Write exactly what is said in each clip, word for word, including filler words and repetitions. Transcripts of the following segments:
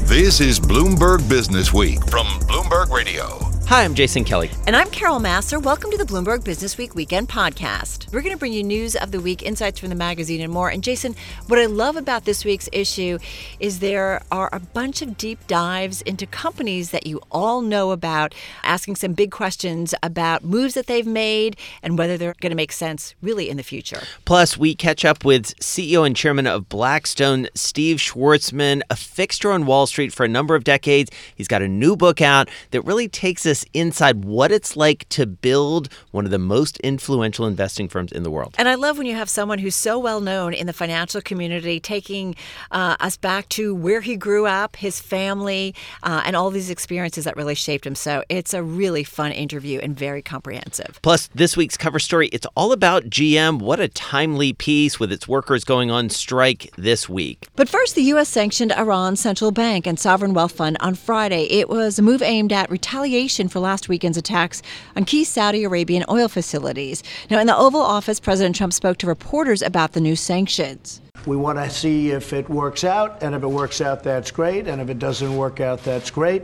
This is Bloomberg Business Week from Bloomberg Radio. Hi, I'm Jason Kelly. And I'm Carol Massar. Welcome to the Bloomberg Business Week Weekend Podcast. We're going to bring you news of the week, insights from the magazine, and more. And Jason, what I love about this week's issue is there are a bunch of deep dives into companies that you all know about, asking some big questions about moves that they've made and whether they're going to make sense really in the future. Plus, we catch up with C E O and chairman of Blackstone, Steve Schwarzman, a fixture on Wall Street for a number of decades. He's got a new book out that really takes us inside what it's like to build one of the most influential investing firms in the world. And I love when you have someone who's so well known in the financial community taking uh, us back to where he grew up, his family, uh, and all these experiences that really shaped him. So it's a really fun interview and very comprehensive. Plus, this week's cover story, it's all about G M. What a timely piece with its workers going on strike this week. But first, the U S sanctioned Iran's central bank and sovereign wealth fund on Friday. It was a move aimed at retaliation for last weekend's attacks on key Saudi Arabian oil facilities. Now, in the Oval Office, President Trump spoke to reporters about the new sanctions. We want to see if it works out, and if it works out, that's great, and if it doesn't work out, that's great.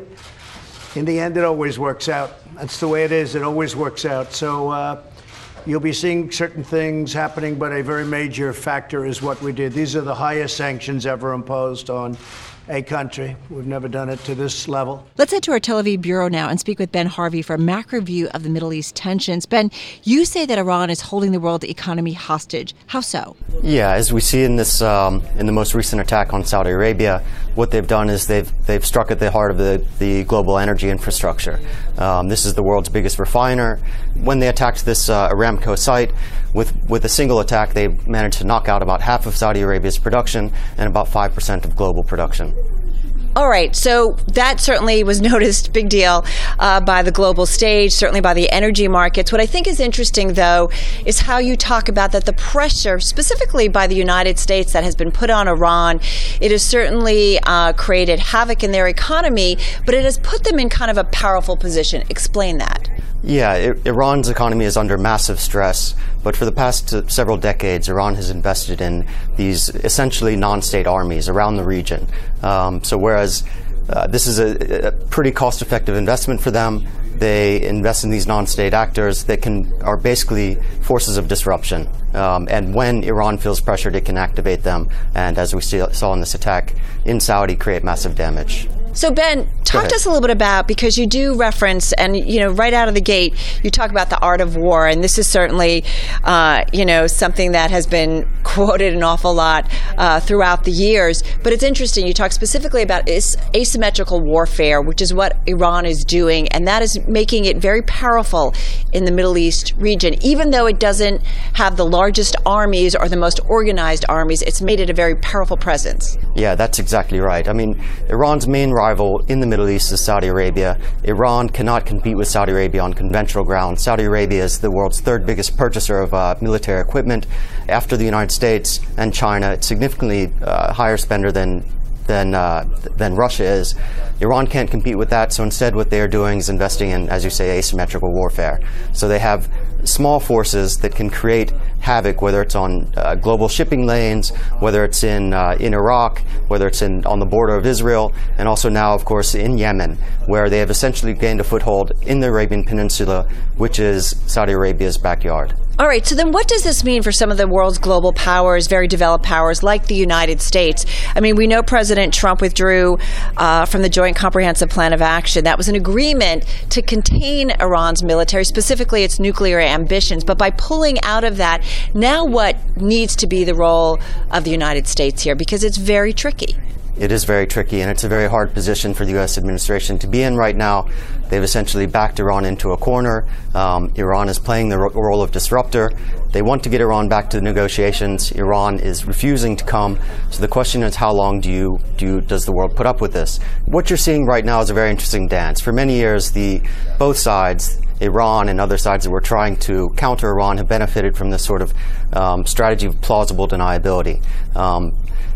In the end, it always works out. That's the way it is. It always works out. So uh, you'll be seeing certain things happening, but a very major factor is what we did. These are the highest sanctions ever imposed on a country. We've never done it to this level. Let's head to our Tel Aviv bureau now and speak with Ben Harvey for a macro view of the Middle East tensions. Ben, you say that Iran is holding the world economy hostage. How so? Yeah, as we see in this, um, in the most recent attack on Saudi Arabia, what they've done is they've they've struck at the heart of the, the global energy infrastructure. Um, this is the world's biggest refiner. When they attacked this uh, Aramco site, with with a single attack, they managed to knock out about half of Saudi Arabia's production and about five percent of global production. All right, so that certainly was noticed, big deal, uh, by the global stage, certainly by the energy markets. What I think is interesting, though, is how you talk about that the pressure, specifically by the United States, that has been put on Iran, it has certainly uh, created havoc in their economy, but it has put them in kind of a powerful position. Explain that. Yeah, I- Iran's economy is under massive stress, but for the past uh, several decades, Iran has invested in these essentially non-state armies around the region. Um, so whereas uh, this is a, a pretty cost-effective investment for them, they invest in these non-state actors that can are basically forces of disruption. Um, and when Iran feels pressured, it can activate them, and as we see, saw in this attack in Saudi, create massive damage. So, Ben, talk to us a little bit about, because you do reference, and, you know, right out of the gate, you talk about the art of war, and this is certainly, uh, you know, something that has been quoted an awful lot uh, throughout the years. But it's interesting, you talk specifically about as- asymmetrical warfare, which is what Iran is doing, and that is making it very powerful in the Middle East region. Even though it doesn't have the largest armies or the most organized armies, it's made it a very powerful presence. Yeah, that's exactly right. I mean, Iran's main rival in the Middle East is Saudi Arabia. Iran cannot compete with Saudi Arabia on conventional ground. Saudi Arabia is the world's third biggest purchaser of uh, military equipment after the United States and China. It's significantly uh, higher spender than than uh, than Russia is. Iran can't compete with that, so instead what they are doing is investing in, as you say, asymmetrical warfare. So they have small forces that can create havoc, whether it's on uh, global shipping lanes, whether it's in uh, in Iraq, whether it's in on the border of Israel, and also now, of course, in Yemen, where they have essentially gained a foothold in the Arabian Peninsula, which is Saudi Arabia's backyard. All right, so then what does this mean for some of the world's global powers, very developed powers like the United States? I mean, we know President Trump withdrew uh, from the Joint Comprehensive Plan of Action. That was an agreement to contain Iran's military, specifically its nuclear ambitions. But by pulling out of that, now what needs to be the role of the United States here? Because it's very tricky. It is very tricky, and it's a very hard position for the U S administration to be in right now. They've essentially backed Iran into a corner. Um, Iran is playing the ro- role of disruptor. They want to get Iran back to the negotiations. Iran is refusing to come. So the question is, how long do you, do you, does the world put up with this? What you're seeing right now is a very interesting dance. For many years, the both sides, Iran and other sides that were trying to counter Iran, have benefited from this sort of um, strategy of plausible deniability. Um,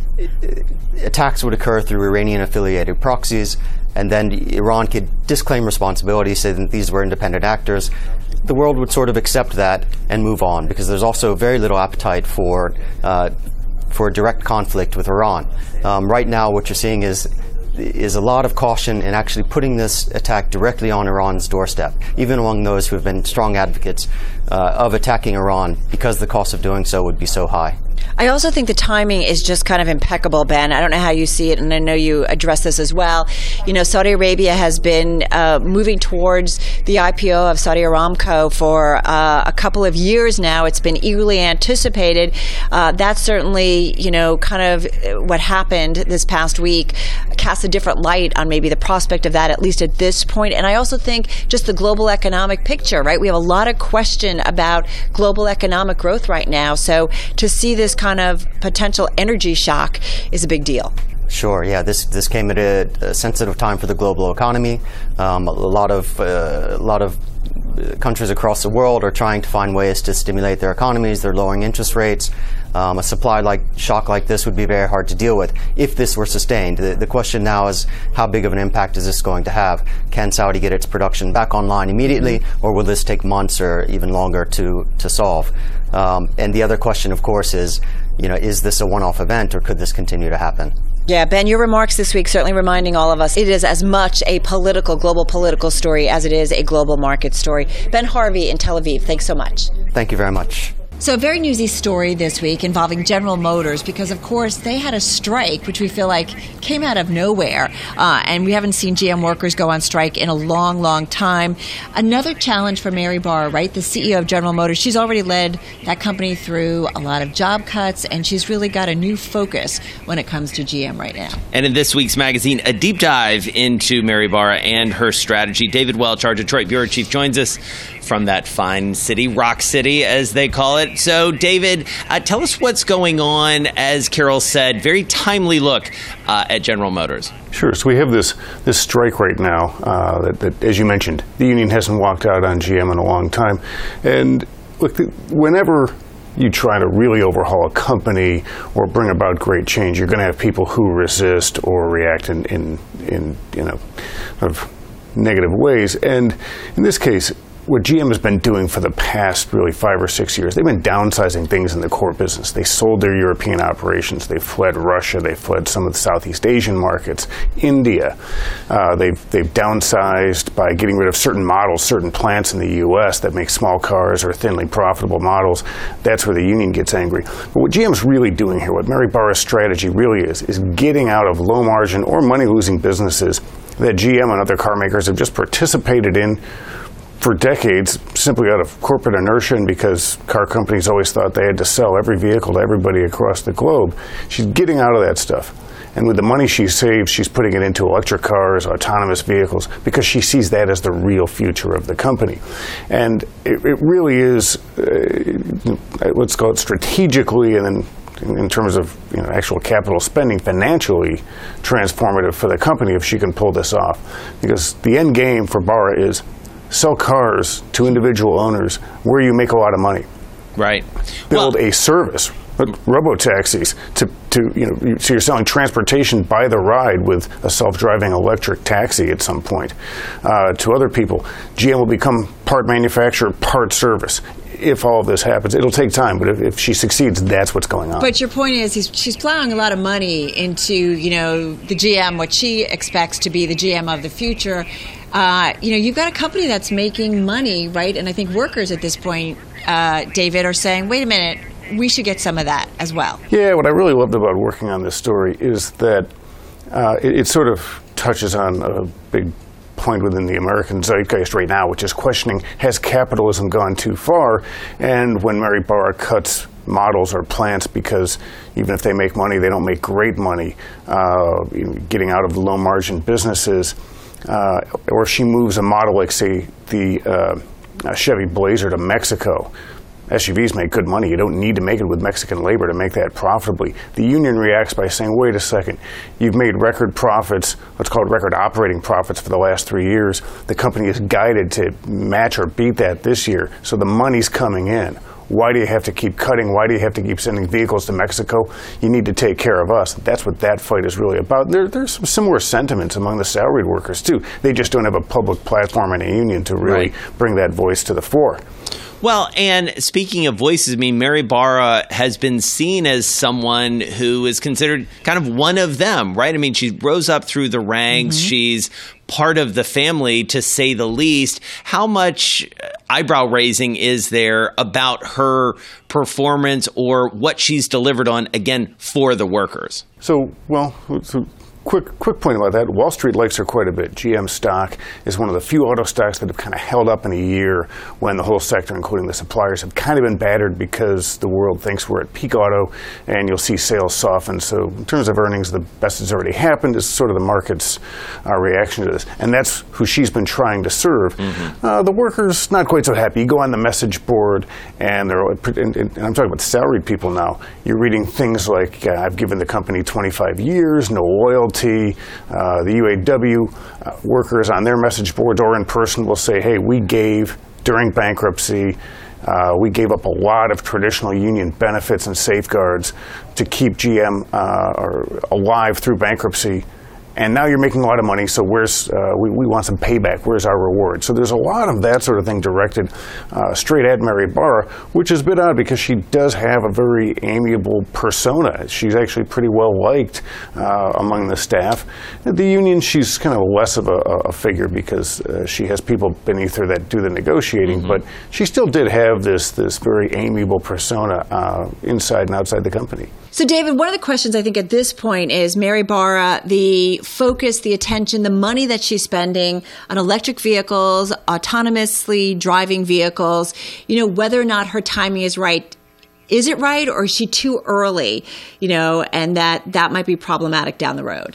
attacks would occur through Iranian-affiliated proxies, and then Iran could disclaim responsibility, say that these were independent actors. The world would sort of accept that and move on, because there's also very little appetite for uh, for direct conflict with Iran. Um, right now, what you're seeing is is a lot of caution in actually putting this attack directly on Iran's doorstep, even among those who have been strong advocates uh, of attacking Iran, because the cost of doing so would be so high. I also think the timing is just kind of impeccable, Ben. I don't know how you see it, and I know you address this as well. You know, Saudi Arabia has been uh, moving towards the I P O of Saudi Aramco for uh, a couple of years now. It's been eagerly anticipated. Uh, that's certainly, you know, kind of what happened this past week casts a different light on maybe the prospect of that, at least at this point. And I also think just the global economic picture, right? We have a lot of question about global economic growth right now. So to see this kind of potential energy shock is a big deal. Sure. Yeah. This this came at a, a sensitive time for the global economy. Um, a lot of uh, a lot of countries across the world are trying to find ways to stimulate their economies. They're lowering interest rates. Um, a supply like shock like this would be very hard to deal with if this were sustained. The, the question now is, how big of an impact is this going to have? Can Saudi get its production back online immediately, mm-hmm. or will this take months or even longer to to solve? Um, and the other question, of course, is, you know, is this a one-off event, or could this continue to happen? Yeah, Ben, your remarks this week certainly reminding all of us it is as much a political, global political story as it is a global market story. Ben Harvey in Tel Aviv, thanks so much. Thank you very much. So a very newsy story this week involving General Motors because, of course, they had a strike, which we feel like came out of nowhere. Uh, and we haven't seen G M workers go on strike in a long, long time. Another challenge for Mary Barra, right, the C E O of General Motors. She's already led that company through a lot of job cuts, and she's really got a new focus when it comes to G M right now. And in this week's magazine, a deep dive into Mary Barra and her strategy. David Welch, our Detroit bureau chief, joins us from that fine city, Rock City, as they call it. So, David, uh, tell us what's going on, as Carol said, very timely look uh, at General Motors. Sure. So we have this this strike right now uh, that, that, as you mentioned, the union hasn't walked out on G M in a long time. And look, whenever you try to really overhaul a company or bring about great change, you're going to have people who resist or react in, in, in you know, of negative ways. And in this case, what G M has been doing for the past really five or six years, they've been downsizing things in the core business. They sold their European operations. They fled Russia. They fled some of the Southeast Asian markets, India. Uh, they've, they've downsized by getting rid of certain models, certain plants in the U S that make small cars or thinly profitable models. That's where the union gets angry. But what G M's really doing here, what Mary Barra's strategy really is, is getting out of low margin or money losing businesses that G M and other car makers have just participated in for decades, simply out of corporate inertia and because car companies always thought they had to sell every vehicle to everybody across the globe. She's getting out of that stuff. And with the money she saves, she's putting it into electric cars, autonomous vehicles, because she sees that as the real future of the company. And it, it really is, uh, let's call it strategically, and then in terms of, you know, actual capital spending, financially transformative for the company if she can pull this off. Because the end game for Barra is sell cars to individual owners where you make a lot of money. Right. Build well, a service, robo-taxis, to, to, you know, so you're selling transportation by the ride with a self-driving electric taxi at some point uh, to other people. G M will become part manufacturer, part service. If all of this happens, it'll take time, but if, if she succeeds, that's what's going on. But your point is, he's, she's plowing a lot of money into, you know, the G M, what she expects to be the G M of the future. Uh, you know, you've got a company that's making money, right? And I think workers at this point, uh, David, are saying, wait a minute, we should get some of that as well. Yeah, what I really loved about working on this story is that uh, it, it sort of touches on a big point within the American zeitgeist right now, which is questioning, has capitalism gone too far? And when Mary Barra cuts models or plants because even if they make money, they don't make great money, uh, you know, getting out of low margin businesses, uh, or she moves a model like, say, the uh, Chevy Blazer to Mexico. S U Vs make good money. You don't need to make it with Mexican labor to make that profitably. The union reacts by saying, wait a second, you've made record profits, let's call it record operating profits for the last three years. The company is guided to match or beat that this year, so the money's coming in. Why do you have to keep cutting? Why do you have to keep sending vehicles to Mexico? You need to take care of us. That's what that fight is really about. There, there's some similar sentiments among the salaried workers, too. They just don't have a public platform and a union to really right. bring that voice to the fore. Well, and speaking of voices, I mean, Mary Barra has been seen as someone who is considered kind of one of them, right? I mean, she rose up through the ranks. Mm-hmm. She's part of the family, to say the least. How much eyebrow raising is there about her performance or what she's delivered on, again, for the workers? So, well, so quick quick point about that. Wall Street likes her quite a bit. G M stock is one of the few auto stocks that have kind of held up in a year when the whole sector, including the suppliers, have kind of been battered because the world thinks we're at peak auto, and you'll see sales soften. So in terms of earnings, the best has already happened is sort of the market's uh, reaction to this. And that's who she's been trying to serve. Mm-hmm. Uh, the workers, not quite so happy. You go on the message board, and, they're, and, and I'm talking about salaried people now. You're reading things like, uh, I've given the company twenty-five years, no loyalty. Uh, the U A W uh, workers on their message boards or in person will say, hey, we gave during bankruptcy, uh, we gave up a lot of traditional union benefits and safeguards to keep G M uh, alive through bankruptcy. And now you're making a lot of money, so where's uh, we, we want some payback. Where's our reward? So there's a lot of that sort of thing directed uh, straight at Mary Barra, which is a bit odd because she does have a very amiable persona. She's actually pretty well liked uh, among the staff. At the union, she's kind of less of a, a figure because uh, she has people beneath her that do the negotiating, mm-hmm. but she still did have this, this very amiable persona uh, inside and outside the company. So, David, one of the questions I think at this point is Mary Barra, the focus, the attention, the money that she's spending on electric vehicles, autonomously driving vehicles, you know, whether or not her timing is right. Is it right, or is she too early, you know, and that that might be problematic down the road?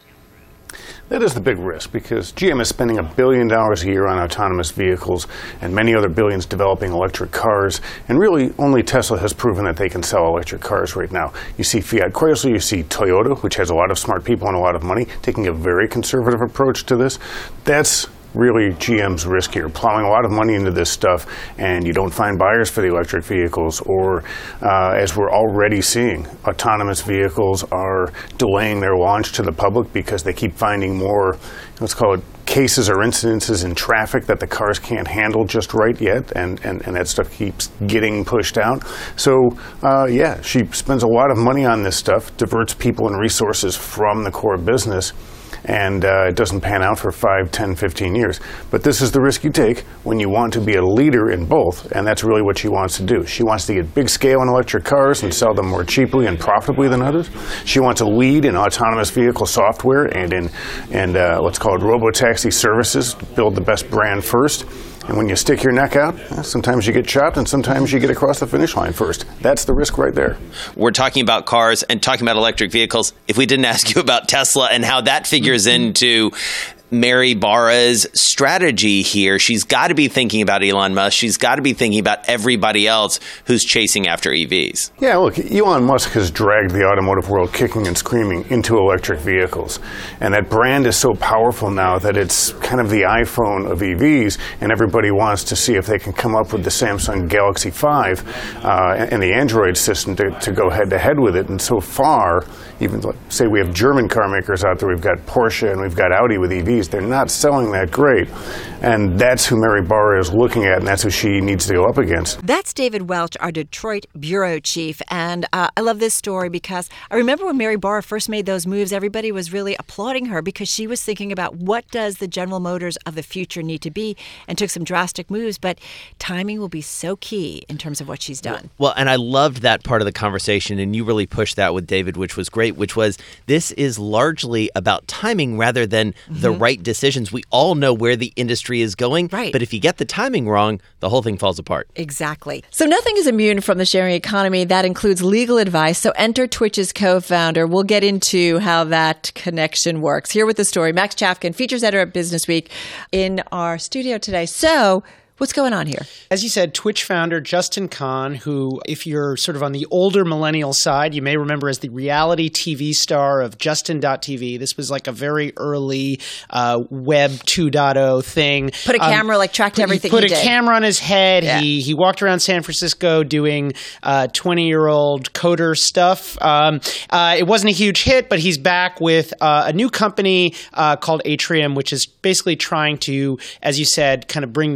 That is the big risk because G M is spending a billion dollars a year on autonomous vehicles and many other billions developing electric cars. And really, only Tesla has proven that they can sell electric cars right now. You see Fiat Chrysler, you see Toyota, which has a lot of smart people and a lot of money, taking a very conservative approach to this. That's really G M's risk here, plowing a lot of money into this stuff, and you don't find buyers for the electric vehicles, or uh, as we're already seeing, autonomous vehicles are delaying their launch to the public because they keep finding more, let's call it, cases or incidences in traffic that the cars can't handle just right yet, and, and, and that stuff keeps getting pushed out. So, uh, yeah, she spends a lot of money on this stuff, diverts people and resources from the core business, and uh, it doesn't pan out for five, ten, fifteen years. But this is the risk you take when you want to be a leader in both, and that's really what she wants to do. She wants to get big scale in electric cars and sell them more cheaply and profitably than others. She wants to lead in autonomous vehicle software and in and uh, let's call it robotaxi services, build the best brand first. And when you stick your neck out, sometimes you get chopped and sometimes you get across the finish line first. That's the risk right there. We're talking about cars and talking about electric vehicles. If we didn't ask you about Tesla and how that figures into Mary Barra's strategy here, she's got to be thinking about Elon Musk. She's got to be thinking about everybody else who's chasing after E Vs. Yeah, look, Elon Musk has dragged the automotive world kicking and screaming into electric vehicles. And that brand is so powerful now that it's kind of the iPhone of E Vs, and everybody wants to see if they can come up with the Samsung Galaxy five uh, and the Android system to, to go head-to-head with it. And so far, even say we have German car makers out there, we've got Porsche and we've got Audi with E Vs, they're not selling that great. And that's who Mary Barra is looking at, and that's who she needs to go up against. That's David Welch, our Detroit bureau chief. And uh, I love this story because I remember when Mary Barra first made those moves, everybody was really applauding her because she was thinking about what does the General Motors of the future need to be, and took some drastic moves. But timing will be so key in terms of what she's done. Well, and I loved that part of the conversation, and you really pushed that with David, which was great, which was this is largely about timing rather than mm-hmm. the right decisions. We all know where the industry is going, right. But if you get the timing wrong, the whole thing falls apart. Exactly. So nothing is immune from the sharing economy. That includes legal advice. So enter Twitch's co-founder. We'll get into how that connection works. Here with the story, Max Chafkin, features editor at Business Week, in our studio today. So what's going on here? As you said, Twitch founder Justin Kan, who, if you're sort of on the older millennial side, you may remember as the reality T V star of Justin dot T V. This was like a very early uh, Web two point oh thing. Put a camera, um, like tracked everything he, put he a did. camera on his head. Yeah. He he walked around San Francisco doing uh, twenty-year-old coder stuff. Um, uh, it wasn't a huge hit, but he's back with uh, a new company uh, called Atrium, which is basically trying to, as you said, kind of bring the sharing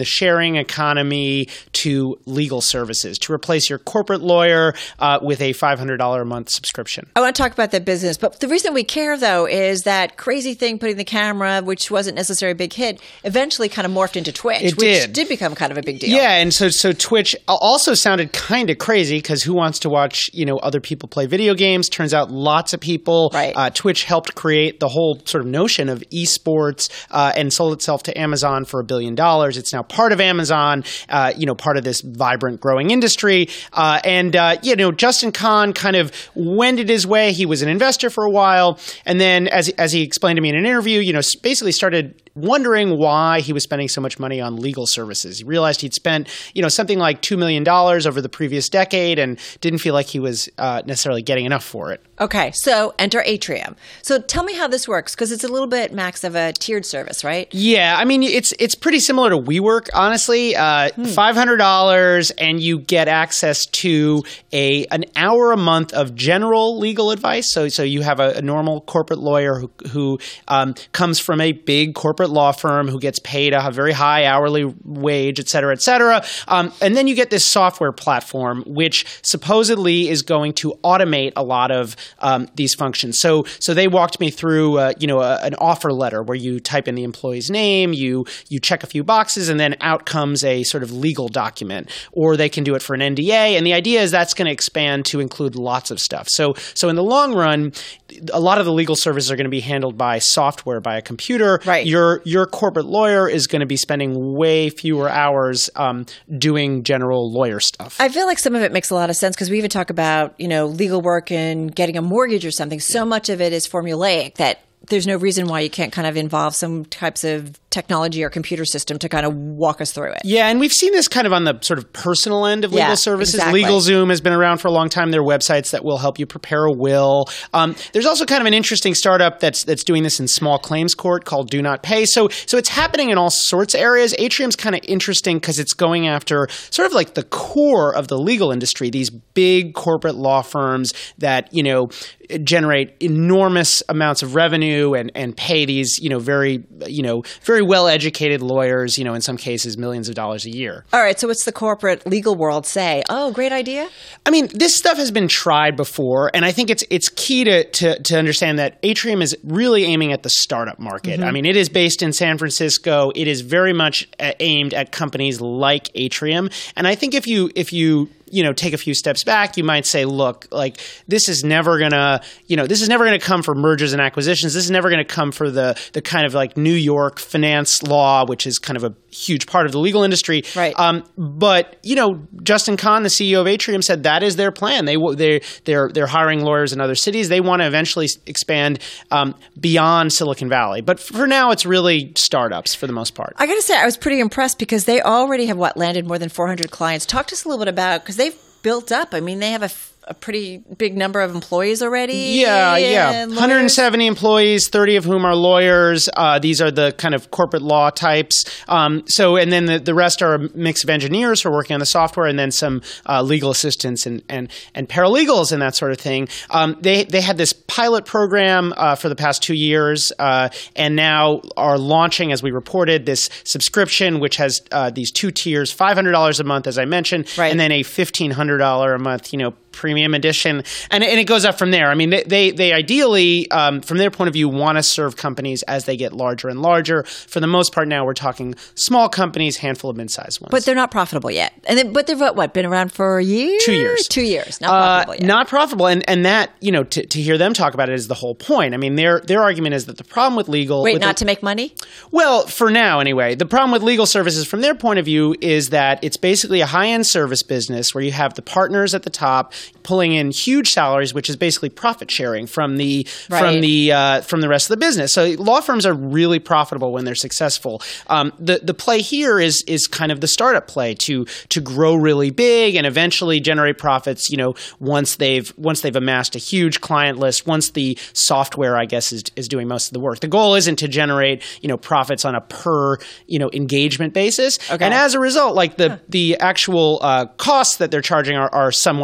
sharing economy to legal services, to replace your corporate lawyer uh, with a five hundred dollars a month subscription. I want to talk about that business, but the reason we care, though, is that crazy thing putting the camera, which wasn't necessarily a big hit, eventually kind of morphed into Twitch, it which did. did become kind of a big deal. Yeah, and so so Twitch also sounded kind of crazy because who wants to watch, you know, other people play video games? Turns out lots of people. Right. Uh, Twitch helped create the whole sort of notion of esports uh, and sold itself to Amazon for a billion dollars. It's now part of Amazon, uh, you know, part of this vibrant, growing industry. Uh, and, uh, you know, Justin Kan kind of wended his way. He was an investor for a while. And then as, as he explained to me in an interview, you know, basically started wondering why he was spending so much money on legal services. He realized he'd spent, you know, something like two million dollars over the previous decade and didn't feel like he was uh, necessarily getting enough for it. Okay, so enter Atrium. So tell me how this works, because it's a little bit, Max, of a tiered service, right? Yeah, I mean, it's it's pretty similar to WeWork, honestly. Uh, hmm. five hundred dollars, and you get access to a an hour a month of general legal advice. So so you have a, a normal corporate lawyer who, who um, comes from a big corporate law firm who gets paid a very high hourly wage, et cetera, et cetera. Um, and then you get this software platform, which supposedly is going to automate a lot of um, these functions. So so they walked me through, uh, you know, a, an offer letter where you type in the employee's name, you you check a few boxes, and then out comes a sort of legal document. Or they can do it for an N D A. And the idea is that's going to expand to include lots of stuff. So so in the long run, a lot of the legal services are going to be handled by software, by a computer. Right. Your your corporate lawyer is going to be spending way fewer hours um, doing general lawyer stuff. I feel like some of it makes a lot of sense because we even talk about, you know, legal work and getting a mortgage or something. So much of it is formulaic that there's no reason why you can't kind of involve some types of technology or computer system to kind of walk us through it. Yeah, and we've seen this kind of on the sort of personal end of legal yeah, services. Exactly. LegalZoom has been around for a long time. There are websites that will help you prepare a will. Um, there's also kind of an interesting startup that's that's doing this in small claims court called Do Not Pay. So so it's happening in all sorts of areas. Atrium's kind of interesting because it's going after sort of like the core of the legal industry, these big corporate law firms that, you know, generate enormous amounts of revenue and, and pay these, you know, very, you know, very well-educated lawyers, you know, in some cases, millions of dollars a year. All right. So what's the corporate legal world say? Oh, great idea. I mean, this stuff has been tried before, and I think it's it's key to, to, to understand that Atrium is really aiming at the startup market. Mm-hmm. I mean, it is based in San Francisco. It is very much aimed at companies like Atrium. And I think if you if you you know, take a few steps back, you might say, look, like this is never going to, you know, this is never going to come for mergers and acquisitions. This is never going to come for the the kind of like New York finance law, which is kind of a huge part of the legal industry. Right. Um, but, you know, Justin Kan, the C E O of Atrium, said that is their plan. They, they, they're, they're hiring lawyers in other cities. They want to eventually expand um, beyond Silicon Valley. But for now, it's really startups for the most part. I got to say, I was pretty impressed because they already have, what, landed more than four hundred clients. Talk to us a little bit about, because they've built up. I mean, they have a, a pretty big number of employees already. Yeah, yeah. one hundred seventy employees, thirty of whom are lawyers. Uh, these are the kind of corporate law types. Um, so, and then the, the rest are a mix of engineers who are working on the software, and then some uh, legal assistants and, and, and paralegals and that sort of thing. Um, they they had this pilot program uh, for the past two years, uh, and now are launching, as we reported, this subscription, which has uh, these two tiers: five hundred dollars a month, as I mentioned, right. and then a fifteen hundred dollars a month, you know, premium edition, and, and it goes up from there. I mean, they they, they ideally, um, from their point of view, want to serve companies as they get larger and larger. For the most part now, we're talking small companies, handful of mid-sized ones. But they're not profitable yet. And then, But they've, what, been around for a year? Two years. Two years. Not profitable uh, yet. Not profitable. And and that, you know, to, to hear them talk about it is the whole point. I mean, their their argument is that the problem with legal... Wait, with not the, to make money? Well, for now, anyway. The problem with legal services from their point of view is that it's basically a high-end service business where you have the partners at the top pulling in huge salaries, which is basically profit sharing from the right. from the uh, from the rest of the business. So law firms are really profitable when they're successful. Um, the the play here is is kind of the startup play to to grow really big and eventually generate profits. You know, once they've once they've amassed a huge client list, once the software, I guess, is is doing most of the work. The goal isn't to generate you know profits on a per you know engagement basis. Okay. And as a result, like the huh. the actual uh, costs that they're charging are, are somewhat lower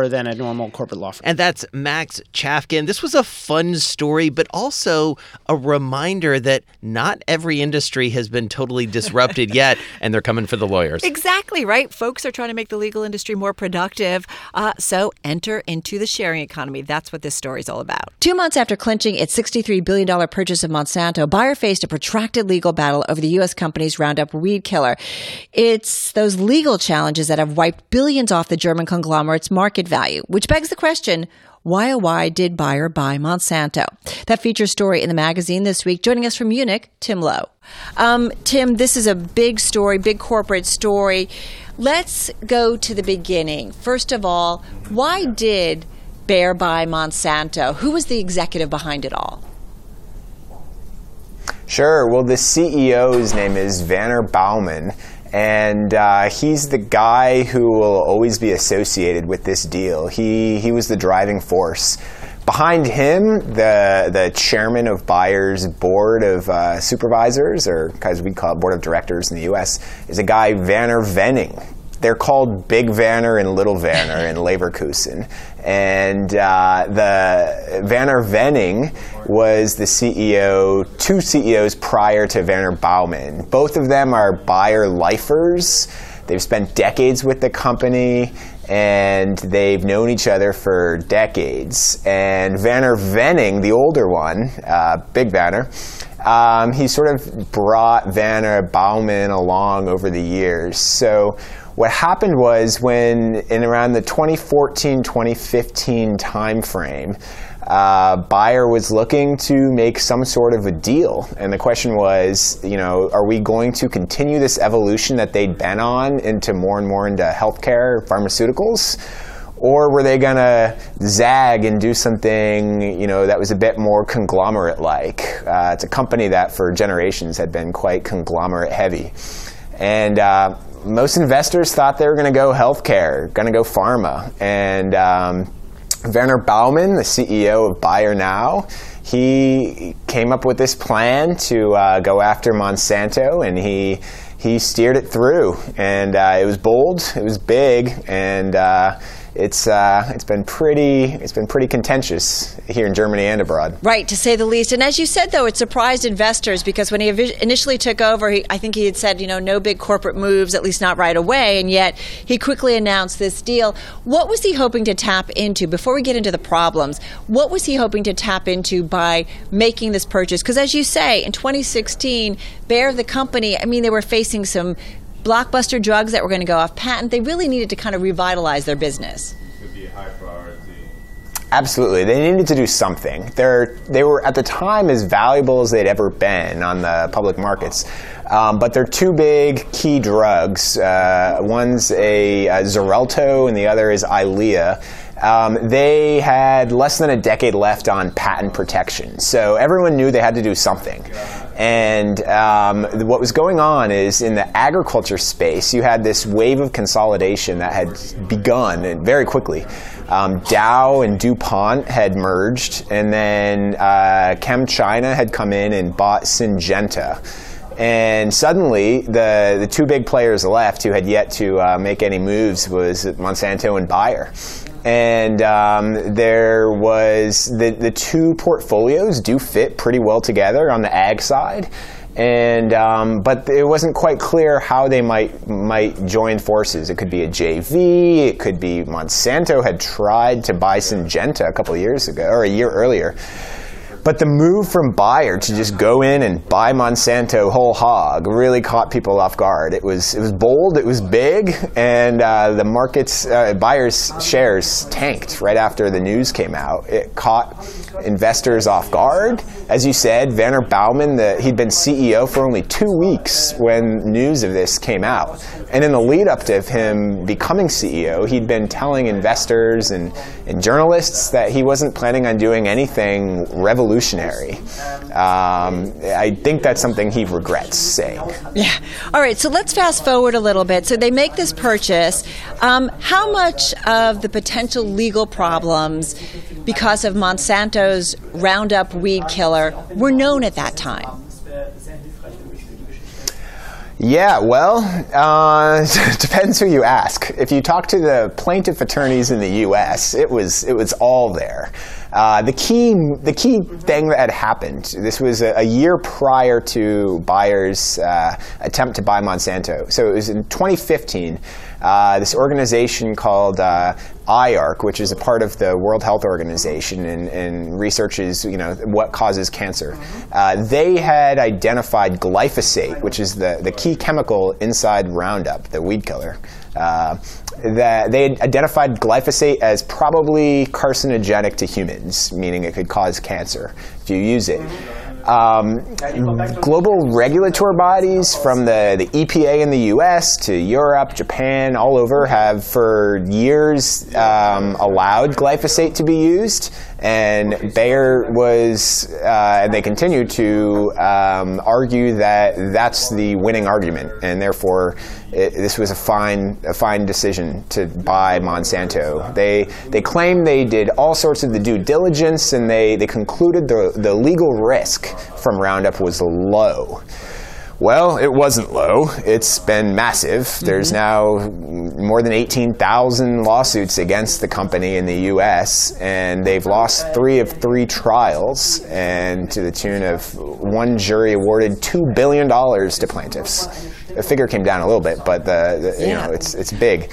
slower than a normal corporate law firm. And that's Max Chafkin. This was a fun story, but also a reminder that not every industry has been totally disrupted yet, and they're coming for the lawyers. Exactly, right? Folks are trying to make the legal industry more productive. Uh, so enter into the sharing economy. That's what this story is all about. Two months after clinching its sixty-three billion dollars purchase of Monsanto, Bayer faced a protracted legal battle over the U S company's Roundup weed killer. It's those legal challenges that have wiped billions off the German conglomerate's market value, which begs the question, why oh why did Bayer buy Monsanto? That features story in the magazine this week. Joining us from Munich, Tim Lowe. Um, Tim, this is a big story, big corporate story. Let's go to the beginning. First of all, why did Bayer buy Monsanto? Who was the executive behind it all? Sure. Well, the C E O's name is Werner Baumann, and uh, he's the guy who will always be associated with this deal. He he was the driving force. Behind him, the the chairman of Bayer's board of uh, supervisors, or as we call it, board of directors in the U S, is a guy, Werner Wenning. They're called Big Werner and Little Werner in Leverkusen. And uh, the Werner Wenning was the C E O, two C E Os prior to Werner Baumann. Both of them are Bayer lifers. They've spent decades with the company, and they've known each other for decades. And Werner Wenning, the older one, uh, Big Werner, um, he sort of brought Werner Baumann along over the years. So what happened was when, in around the twenty fourteen twenty fifteen timeframe, uh, Bayer was looking to make some sort of a deal. And the question was, you know, are we going to continue this evolution that they'd been on into more and more into healthcare, pharmaceuticals? Or were they going to zag and do something, you know, that was a bit more conglomerate-like? Uh, it's a company that for generations had been quite conglomerate-heavy. And uh, most investors thought they were going to go healthcare, going to go pharma. And um, Werner Baumann, the C E O of Bayer now, he came up with this plan to uh, go after Monsanto, and he he steered it through. And uh, it was bold, it was big, and uh, it's uh, it's been pretty it's been pretty contentious here in Germany and abroad. Right, to say the least. And as you said, though, it surprised investors because when he initially took over, he, I think he had said, you know, no big corporate moves, at least not right away, and yet he quickly announced this deal. What was he hoping to tap into, before we get into the problems, what was he hoping to tap into by making this purchase? Because as you say, in twenty sixteen, Bayer, the company, I mean, they were facing some blockbuster drugs that were going to go off patent. They really needed to kind of revitalize their business. Would be a high priority. Absolutely. They needed to do something. They're, they were, at the time, as valuable as they'd ever been on the public markets. Um, but they're two big key drugs. Uh, one's a, a Xarelto and the other is Eylea. Um, they had less than a decade left on patent protection. So everyone knew they had to do something. And um, what was going on is in the agriculture space, you had this wave of consolidation that had begun very quickly. Um, Dow and DuPont had merged, and then uh, ChemChina had come in and bought Syngenta. And suddenly, the, the two big players left who had yet to uh, make any moves was Monsanto and Bayer. And um, there was, the, the two portfolios do fit pretty well together on the ag side. And um, but it wasn't quite clear how they might might join forces. It could be a J V. It could be Monsanto had tried to buy Syngenta a couple of years ago, or a year earlier. But the move from Bayer to just go in and buy Monsanto whole hog really caught people off guard. It was it was bold, it was big, and uh, the markets, uh, Bayer's shares tanked right after the news came out. It caught investors off guard. As you said, Werner Baumann, the, he'd been C E O for only two weeks when news of this came out. And in the lead up to him becoming C E O, he'd been telling investors and, and journalists that he wasn't planning on doing anything revolutionary. Um, I think that's something he regrets saying. Yeah. All right, so let's fast forward a little bit. So they make this purchase. Um, how much of the potential legal problems because of Monsanto's Roundup weed killer were known at that time? Yeah, well, uh, depends who you ask. If you talk to the plaintiff attorneys in the U S, it was it was all there. Uh, the key the key thing that had happened, this was a, a year prior to Bayer's uh, attempt to buy Monsanto. So it was in twenty fifteen. Uh, this organization called uh, I A R C, which is a part of the World Health Organization and, and researches, you know, what causes cancer. Uh, they had identified glyphosate, which is the, the key chemical inside Roundup, the weed killer. Uh, that they had identified glyphosate as probably carcinogenic to humans, meaning it could cause cancer if you use it. Um, global regulatory bodies from the, the E P A in the U S to Europe, Japan, all over have for years um, allowed glyphosate to be used, and Bayer was, uh, and they continue to um, argue that that's the winning argument, and therefore it, this was a fine, a fine decision to buy Monsanto. They they claim they did all sorts of the due diligence, and they, they concluded the the legal risk from Roundup was low. Well, it wasn't low. It's been massive. Mm-hmm. There's now more than eighteen thousand lawsuits against the company in the U S, and they've lost three of three trials, and to the tune of one jury awarded two billion dollars to plaintiffs. The figure came down a little bit, but the, the you Yeah. know it's it's big.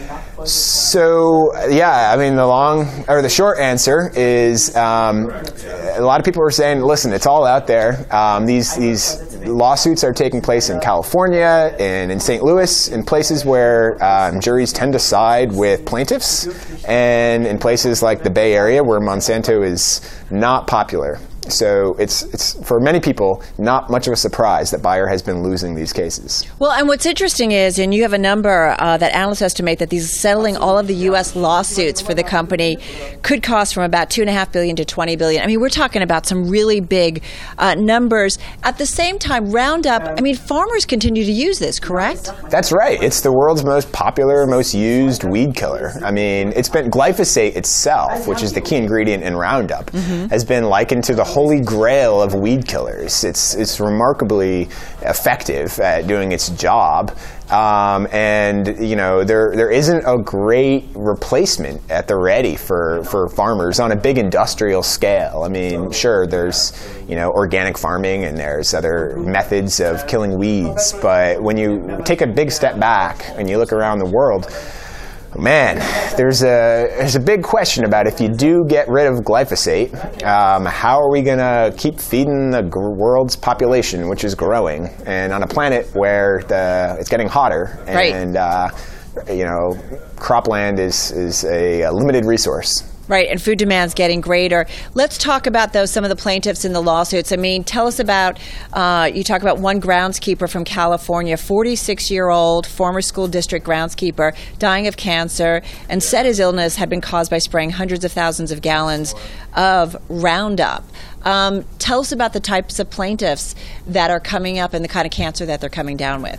So yeah, I mean the long or the short answer is um, a lot of people are saying, listen, it's all out there. Um, these these lawsuits are taking place in California and in Saint Louis, in places where um, juries tend to side with plaintiffs, and in places like the Bay Area where Monsanto is not popular. So it's it's for many people not much of a surprise that Bayer has been losing these cases. Well, and what's interesting is, and you have a number uh, that analysts estimate that these settling all of the U S lawsuits for the company could cost from about two and a half billion to twenty billion. I mean, we're talking about some really big uh, numbers. At the same time, Roundup. I mean, farmers continue to use this, correct? That's right. It's the world's most popular, most used weed killer. I mean, it's been glyphosate itself, which is the key ingredient in Roundup, mm-hmm. has been likened to the holy grail of weed killers. It's it's remarkably effective at doing its job, um, and you know there there isn't a great replacement at the ready for, for farmers on a big industrial scale. I mean, sure, there's you know organic farming and there's other methods of killing weeds, but when you take a big step back and you look around the world, man, there's a there's a big question about if you do get rid of glyphosate, um, how are we going to keep feeding the gr- world's population, which is growing, and on a planet where the it's getting hotter, and right. uh, you know, cropland is is a, a limited resource. Right, and food demand's getting greater. Let's talk about, though, some of the plaintiffs in the lawsuits. I mean, tell us about, uh, you talk about one groundskeeper from California, forty-six-year-old former school district groundskeeper, dying of cancer, and said his illness had been caused by spraying hundreds of thousands of gallons of Roundup. Um, tell us about the types of plaintiffs that are coming up and the kind of cancer that they're coming down with.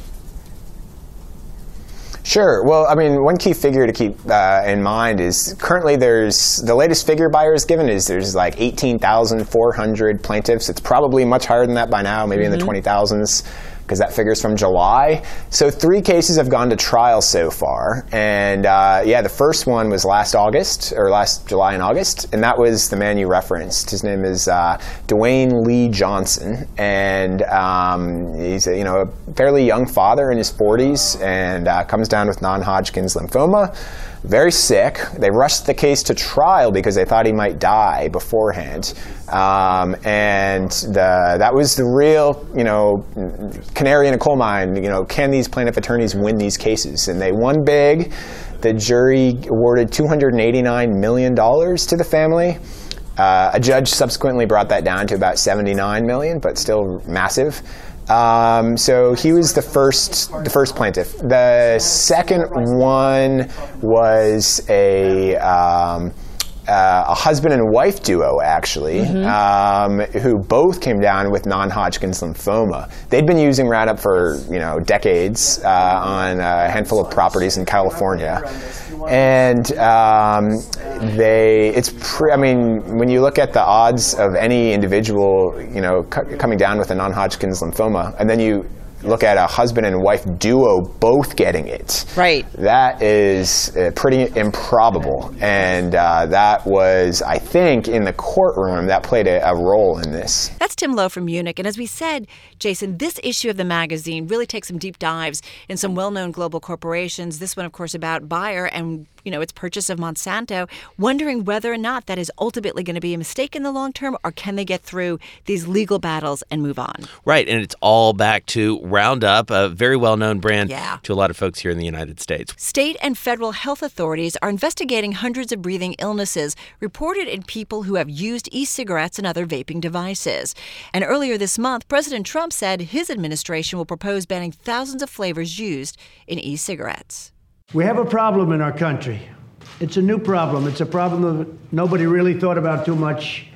Sure. Well, I mean, one key figure to keep uh, in mind is currently there's, the latest figure Bayer has given is there's like eighteen thousand four hundred plaintiffs. It's probably much higher than that by now, maybe mm-hmm. in the twenty thousands, because that figure's from July. So three cases have gone to trial so far. And uh, yeah, the first one was last August, or last July and August, and that was the man you referenced. His name is uh, Dwayne Lee Johnson, and um, he's a, you know, a fairly young father in his forties, and uh, comes down with non-Hodgkin's lymphoma. Very sick. They rushed the case to trial because they thought he might die beforehand. Um, and the, that was the real, you know, canary in a coal mine. You know, can these plaintiff attorneys win these cases? And they won big. The jury awarded two hundred eighty-nine million dollars to the family. Uh, a judge subsequently brought that down to about seventy-nine million dollars, but still massive. Um, so he was the first, the first plaintiff. The second one was a um, uh, a husband and wife duo, actually, mm-hmm. um, who both came down with non-Hodgkin's lymphoma. They'd been using Roundup for you know decades uh, on a handful of properties in California. And um, they, it's, pre- I mean, when you look at the odds of any individual, you know, c- coming down with a non-Hodgkin's lymphoma, and then you look at a husband and wife duo both getting it. Right. That is uh, pretty improbable. And uh, that was, I think, in the courtroom, that played a, a role in this. That's Tim Lowe from Munich. And as we said, Jason, this issue of the magazine really takes some deep dives in some well-known global corporations. This one, of course, about Bayer and, you know, its purchase of Monsanto, wondering whether or not that is ultimately going to be a mistake in the long term, or can they get through these legal battles and move on? Right. And it's all back to Roundup, a very well-known brand yeah. to a lot of folks here in the United States. State and federal health authorities are investigating hundreds of breathing illnesses reported in people who have used e-cigarettes and other vaping devices. And earlier this month, President Trump said his administration will propose banning thousands of flavors used in e-cigarettes. We have a problem in our country. It's a new problem. It's a problem that nobody really thought about too much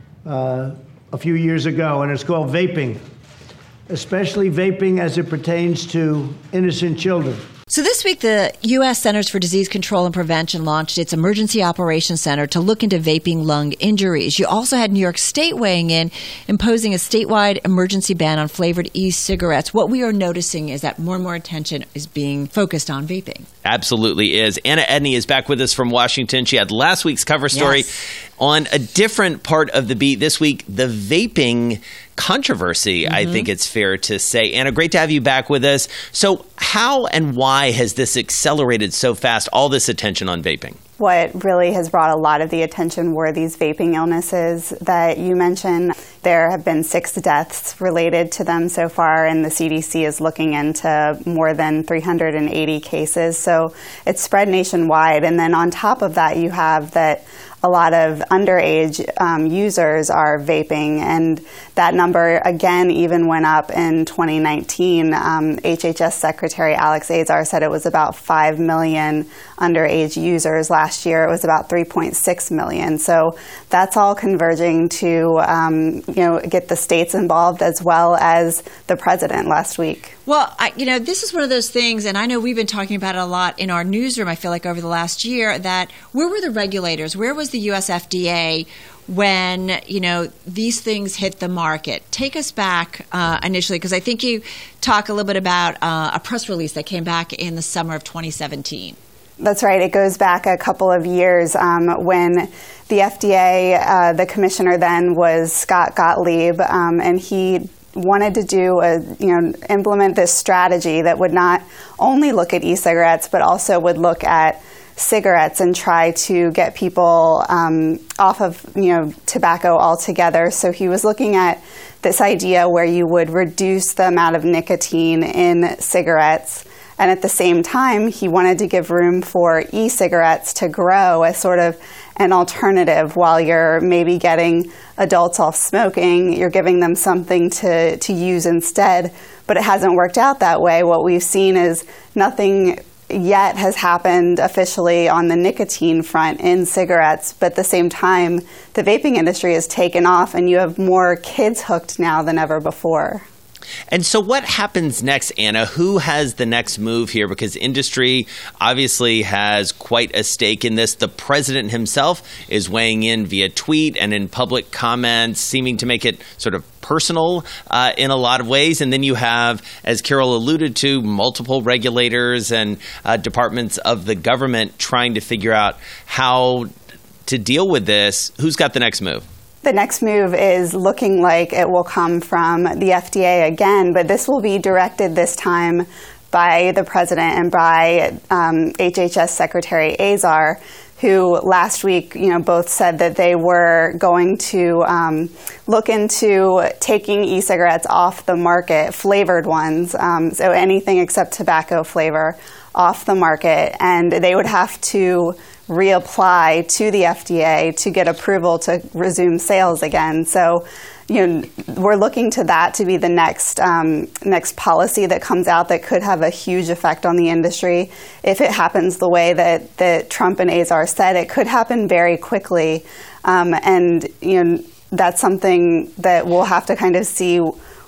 uh, a few years ago, and it's called vaping, especially vaping as it pertains to innocent children. So this week, the U S Centers for Disease Control and Prevention launched its Emergency Operations Center to look into vaping lung injuries. You also had New York State weighing in, imposing a statewide emergency ban on flavored e-cigarettes. What we are noticing is that more and more attention is being focused on vaping. Absolutely is. Anna Edney is back with us from Washington. She had last week's cover story yes. on a different part of the beat. This week, the vaping controversy, mm-hmm. I think it's fair to say. Anna, great to have you back with us. So how and why has this accelerated so fast, all this attention on vaping? What really has brought a lot of the attention were these vaping illnesses that you mentioned. There have been six deaths related to them so far, and the C D C is looking into more than three hundred eighty cases. So it's spread nationwide. And then on top of that, you have that a lot of underage um, users are vaping, and that number again even went up in twenty nineteen. Um, H H S Secretary Alex Azar said it was about five million underage users. Last year it was about three point six million. So that's all converging to um, you know get the states involved as well as the president last week. Well, I, you know, this is one of those things, and I know we've been talking about it a lot in our newsroom, I feel like, over the last year, that where were the regulators? Where was the U S F D A when, you know, these things hit the market? Take us back uh, initially, because I think you talk a little bit about uh, a press release that came back in the summer of twenty seventeen. That's right. It goes back a couple of years um, when the F D A, uh, the commissioner then was Scott Gottlieb, um, and he wanted to do a, you know, implement this strategy that would not only look at e-cigarettes, but also would look at cigarettes and try to get people um, off of, you know, tobacco altogether. So he was looking at this idea where you would reduce the amount of nicotine in cigarettes. And at the same time, he wanted to give room for e-cigarettes to grow as sort of an alternative while you're maybe getting adults off smoking. You're giving them something to, to use instead. But it hasn't worked out that way. What we've seen is nothing yet has happened officially on the nicotine front in cigarettes, but at the same time, the vaping industry has taken off and you have more kids hooked now than ever before. And so what happens next, Anna? Who has the next move here? Because industry obviously has quite a stake in this. The president himself is weighing in via tweet and in public comments, seeming to make it sort of personal uh, in a lot of ways. And then you have, as Carol alluded to, multiple regulators and uh, departments of the government trying to figure out how to deal with this. Who's got the next move? The next move is looking like it will come from the F D A again, but this will be directed this time by the president and by um, H H S Secretary Azar, who last week, you know, both said that they were going to um, look into taking e-cigarettes off the market, flavored ones, um, so anything except tobacco flavor off the market, and they would have to reapply to the F D A to get approval to resume sales again. So, you know, we're looking to that to be the next um, next policy that comes out that could have a huge effect on the industry. If it happens the way that, that Trump and Azar said, it could happen very quickly. Um, and, you know, that's something that we'll have to kind of see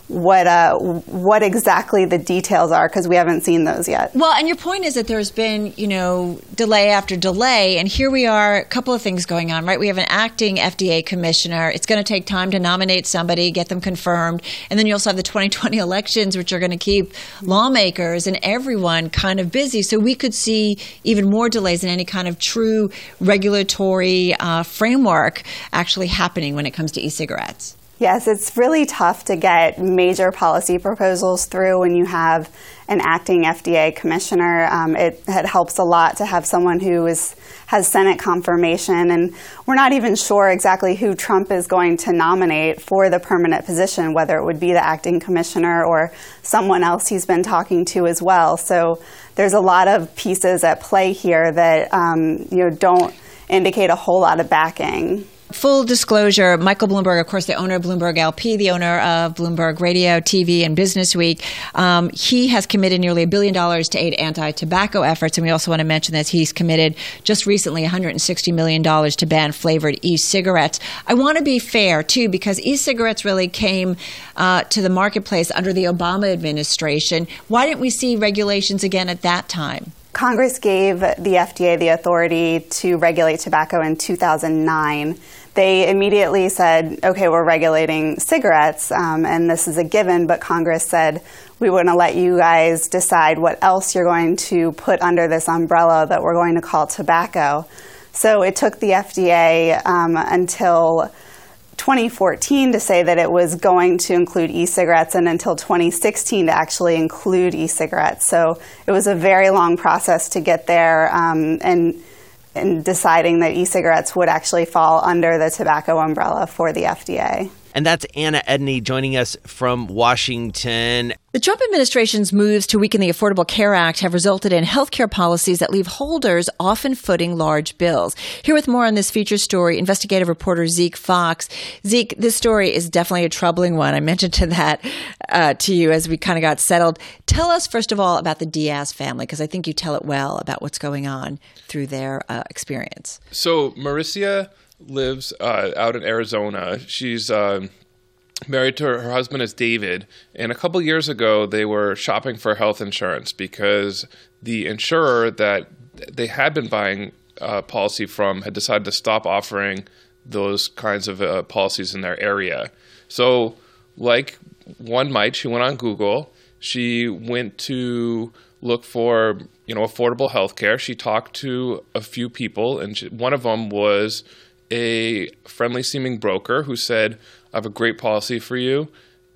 what uh, what exactly the details are, because we haven't seen those yet. Well, and your point is that there's been, you know, delay after delay, and here we are, a couple of things going on, right? We have an acting F D A commissioner. It's going to take time to nominate somebody, get them confirmed, and then you also have the twenty twenty elections, which are going to keep lawmakers and everyone kind of busy. So we could see even more delays in any kind of true regulatory uh, framework actually happening when it comes to e-cigarettes. Yes, it's really tough to get major policy proposals through when you have an acting F D A commissioner. Um, it, it helps a lot to have someone who is has Senate confirmation, and we're not even sure exactly who Trump is going to nominate for the permanent position, whether it would be the acting commissioner or someone else he's been talking to as well. So there's a lot of pieces at play here that um, you know don't indicate a whole lot of backing. Full disclosure, Michael Bloomberg, of course, the owner of Bloomberg L P, the owner of Bloomberg Radio, T V, and Business Week, um, he has committed nearly a billion dollars to aid anti-tobacco efforts. And we also want to mention that he's committed just recently one hundred sixty million dollars to ban flavored e-cigarettes. I want to be fair, too, because e-cigarettes really came uh, to the marketplace under the Obama administration. Why didn't we see regulations again at that time? Congress gave the F D A the authority to regulate tobacco in two thousand nine. They immediately said, okay, we're regulating cigarettes, um, and this is a given, but Congress said, we want to let you guys decide what else you're going to put under this umbrella that we're going to call tobacco. So it took the F D A um, until twenty fourteen to say that it was going to include e-cigarettes, and until twenty sixteen to actually include e-cigarettes. So it was a very long process to get there, um, and, and deciding that e-cigarettes would actually fall under the tobacco umbrella for the F D A. And that's Anna Edney joining us from Washington. The Trump administration's moves to weaken the Affordable Care Act have resulted in healthcare policies that leave holders often footing large bills. Here with more on this feature story, investigative reporter Zeke Fox. Zeke, this story is definitely a troubling one. I mentioned to that uh, to you as we kind of got settled. Tell us, first of all, about the Diaz family, because I think you tell it well about what's going on through their uh, experience. So Mauricia lives uh, out in Arizona. She's uh, married to her, her husband is David, and a couple years ago they were shopping for health insurance because the insurer that they had been buying uh, policy from had decided to stop offering those kinds of uh, policies in their area. So like one might, she went on Google. She went to look for, you know, affordable health care. She talked to a few people, and she, one of them was a friendly-seeming broker who said, I have a great policy for you.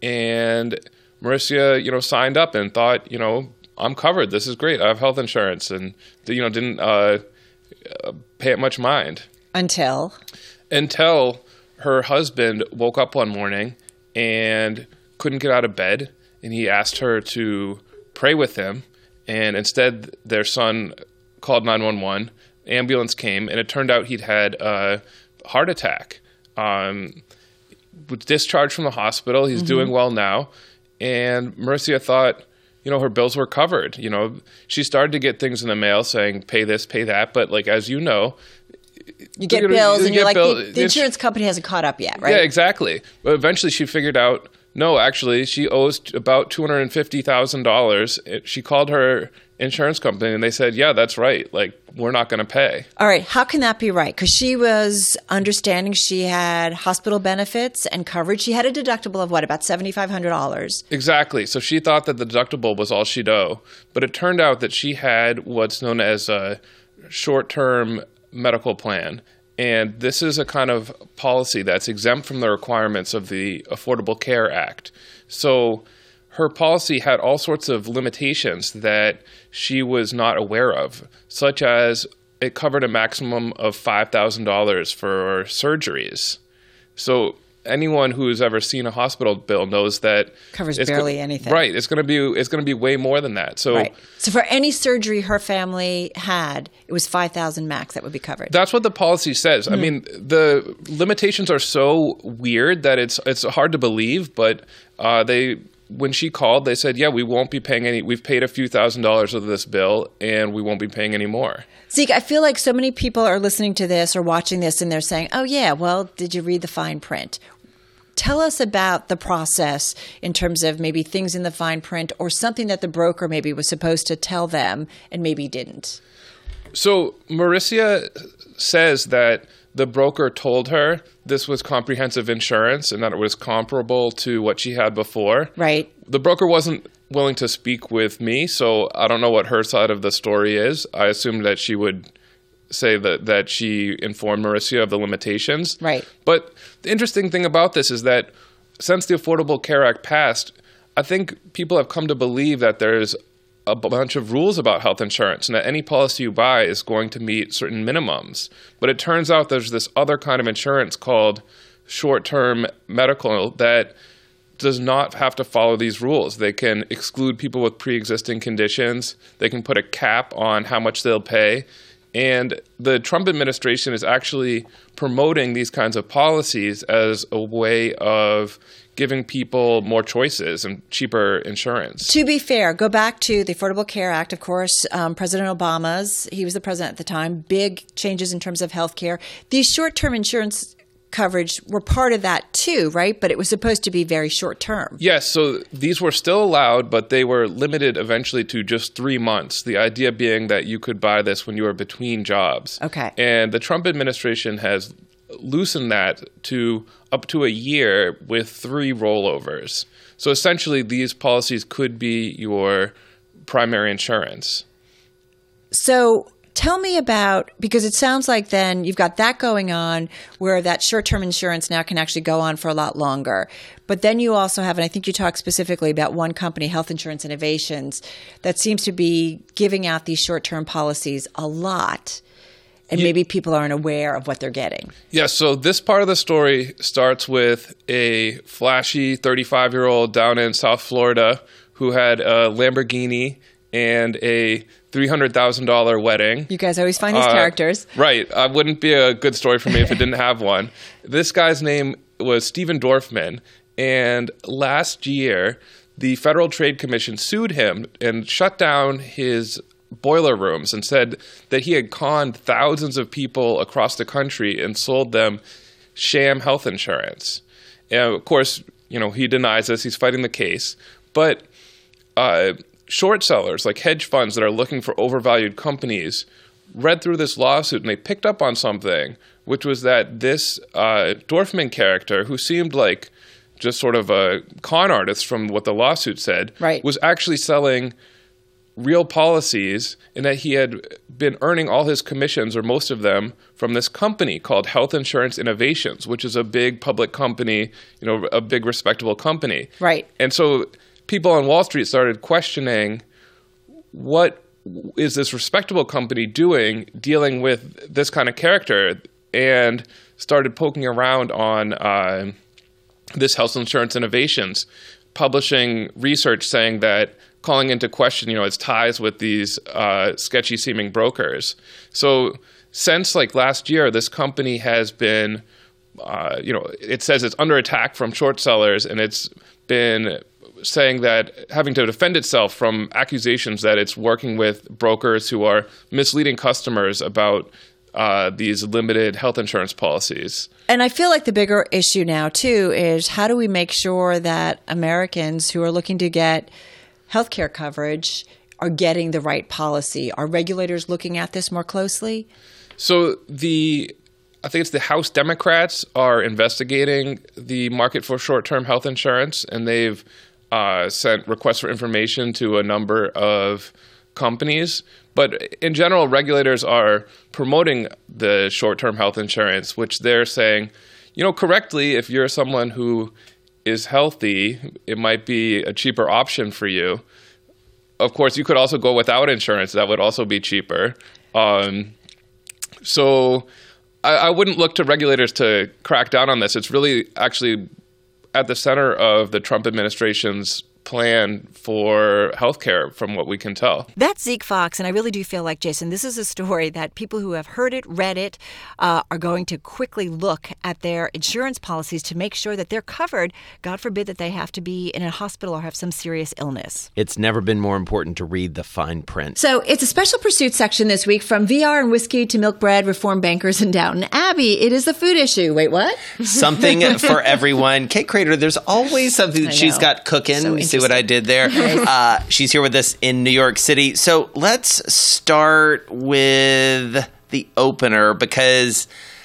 And Mauricia, you know, signed up and thought, you know, I'm covered. This is great. I have health insurance, and, you know, didn't uh, pay it much mind. Until? Until her husband woke up one morning and couldn't get out of bed, and he asked her to pray with him. And instead, their son called nine one one. Ambulance came, and it turned out he'd had a heart attack. Um, was discharged from the hospital. He's mm-hmm. doing well now. And Mauricia thought, you know, her bills were covered. You know, she started to get things in the mail saying, pay this, pay that. But like, as you know, you get you know, bills, you and you're like, bill- the, the insurance company hasn't caught up yet, right? Yeah, exactly. But eventually she figured out, no, actually, she owes about two hundred fifty thousand dollars. She called her insurance company, and they said, yeah, that's right. Like, we're not going to pay. All right. How can that be right? Because she was understanding she had hospital benefits and coverage. She had a deductible of what, about seven thousand five hundred dollars? Exactly. So she thought that the deductible was all she'd owe. But it turned out that she had what's known as a short-term medical plan. And this is a kind of policy that's exempt from the requirements of the Affordable Care Act. So her policy had all sorts of limitations that she was not aware of, such as it covered a maximum of five thousand dollars for surgeries. So anyone who's ever seen a hospital bill knows that covers barely go- anything. Right, it's going to be it's going to be way more than that. So, right. So for any surgery her family had, it was five thousand max that would be covered. That's what the policy says. Mm-hmm. I mean, the limitations are so weird that it's it's hard to believe. But uh, they. When she called, they said, yeah, we won't be paying any. We've paid a few thousand dollars of this bill, and we won't be paying any more. Zeke, I feel like so many people are listening to this or watching this, and they're saying, oh, yeah, well, did you read the fine print? Tell us about the process in terms of maybe things in the fine print or something that the broker maybe was supposed to tell them and maybe didn't. So Mauricia says that the broker told her this was comprehensive insurance and that it was comparable to what she had before. Right. The broker wasn't willing to speak with me, so I don't know what her side of the story is. I assumed that she would say that, that she informed Mauricia of the limitations. Right. But the interesting thing about this is that since the Affordable Care Act passed, I think people have come to believe that there's a bunch of rules about health insurance and that any policy you buy is going to meet certain minimums. But it turns out there's this other kind of insurance called short-term medical that does not have to follow these rules. They can exclude people with pre-existing conditions. They can put a cap on how much they'll pay. And the Trump administration is actually promoting these kinds of policies as a way of giving people more choices and cheaper insurance. To be fair, go back to the Affordable Care Act, of course, um, President Obama's, he was the president at the time, big changes in terms of health care. These short-term insurance coverage were part of that too, right? But it was supposed to be very short term. Yes, so these were still allowed, but they were limited eventually to just three months. The idea being that you could buy this when you were between jobs. Okay. And the Trump administration has loosened that to up to a year with three rollovers. So essentially these policies could be your primary insurance. So tell me about, because it sounds like then you've got that going on where that short-term insurance now can actually go on for a lot longer. But then you also have, and I think you talked specifically about one company, Health Insurance Innovations, that seems to be giving out these short-term policies a lot. And maybe people aren't aware of what they're getting. Yeah, so this part of the story starts with a flashy thirty-five-year-old down in South Florida who had a Lamborghini and a three hundred thousand dollars wedding. You guys always find these uh, characters. Right. It wouldn't be a good story for me if it didn't have one. This guy's name was Stephen Dorfman, and last year the Federal Trade Commission sued him and shut down his boiler rooms and said that he had conned thousands of people across the country and sold them sham health insurance. And of course, you know, he denies this. He's fighting the case. But uh, short sellers, like hedge funds that are looking for overvalued companies, read through this lawsuit and they picked up on something, which was that this uh, Dorfman character, who seemed like just sort of a con artist from what the lawsuit said, right, was actually selling real policies, and that he had been earning all his commissions, or most of them, from this company called Health Insurance Innovations, which is a big public company, you know, a big respectable company. Right. And so people on Wall Street started questioning, what is this respectable company doing dealing with this kind of character, and started poking around on uh, this Health Insurance Innovations, publishing research saying that, calling into question, you know, its ties with these uh, sketchy-seeming brokers. So since like last year, this company has been, uh, you know, it says it's under attack from short sellers, and it's been saying that having to defend itself from accusations that it's working with brokers who are misleading customers about uh, these limited health insurance policies. And I feel like the bigger issue now, too, is how do we make sure that Americans who are looking to get healthcare coverage are getting the right policy? Are regulators looking at this more closely? So the, I think it's the House Democrats are investigating the market for short-term health insurance, and they've uh, sent requests for information to a number of companies. But in general, regulators are promoting the short-term health insurance, which they're saying, you know, correctly, if you're someone who is healthy, it might be a cheaper option for you. Of course, you could also go without insurance. That would also be cheaper. Um, so I, I wouldn't look to regulators to crack down on this. It's really actually at the center of the Trump administration's plan for healthcare, from what we can tell. That's Zeke Fox, and I really do feel like, Jason, this is a story that people who have heard it, read it, uh, are going to quickly look at their insurance policies to make sure that they're covered. God forbid that they have to be in a hospital or have some serious illness. It's never been more important to read the fine print. So it's a special pursuit section this week, from V R and whiskey to milk bread, reform bankers in Downton Abbey. It is the food issue. Wait, what? Something for everyone. Kate Crater, there's always something that she's got cooking. So see what I did there? Uh, she's here with us in New York City. So let's start with the opener, because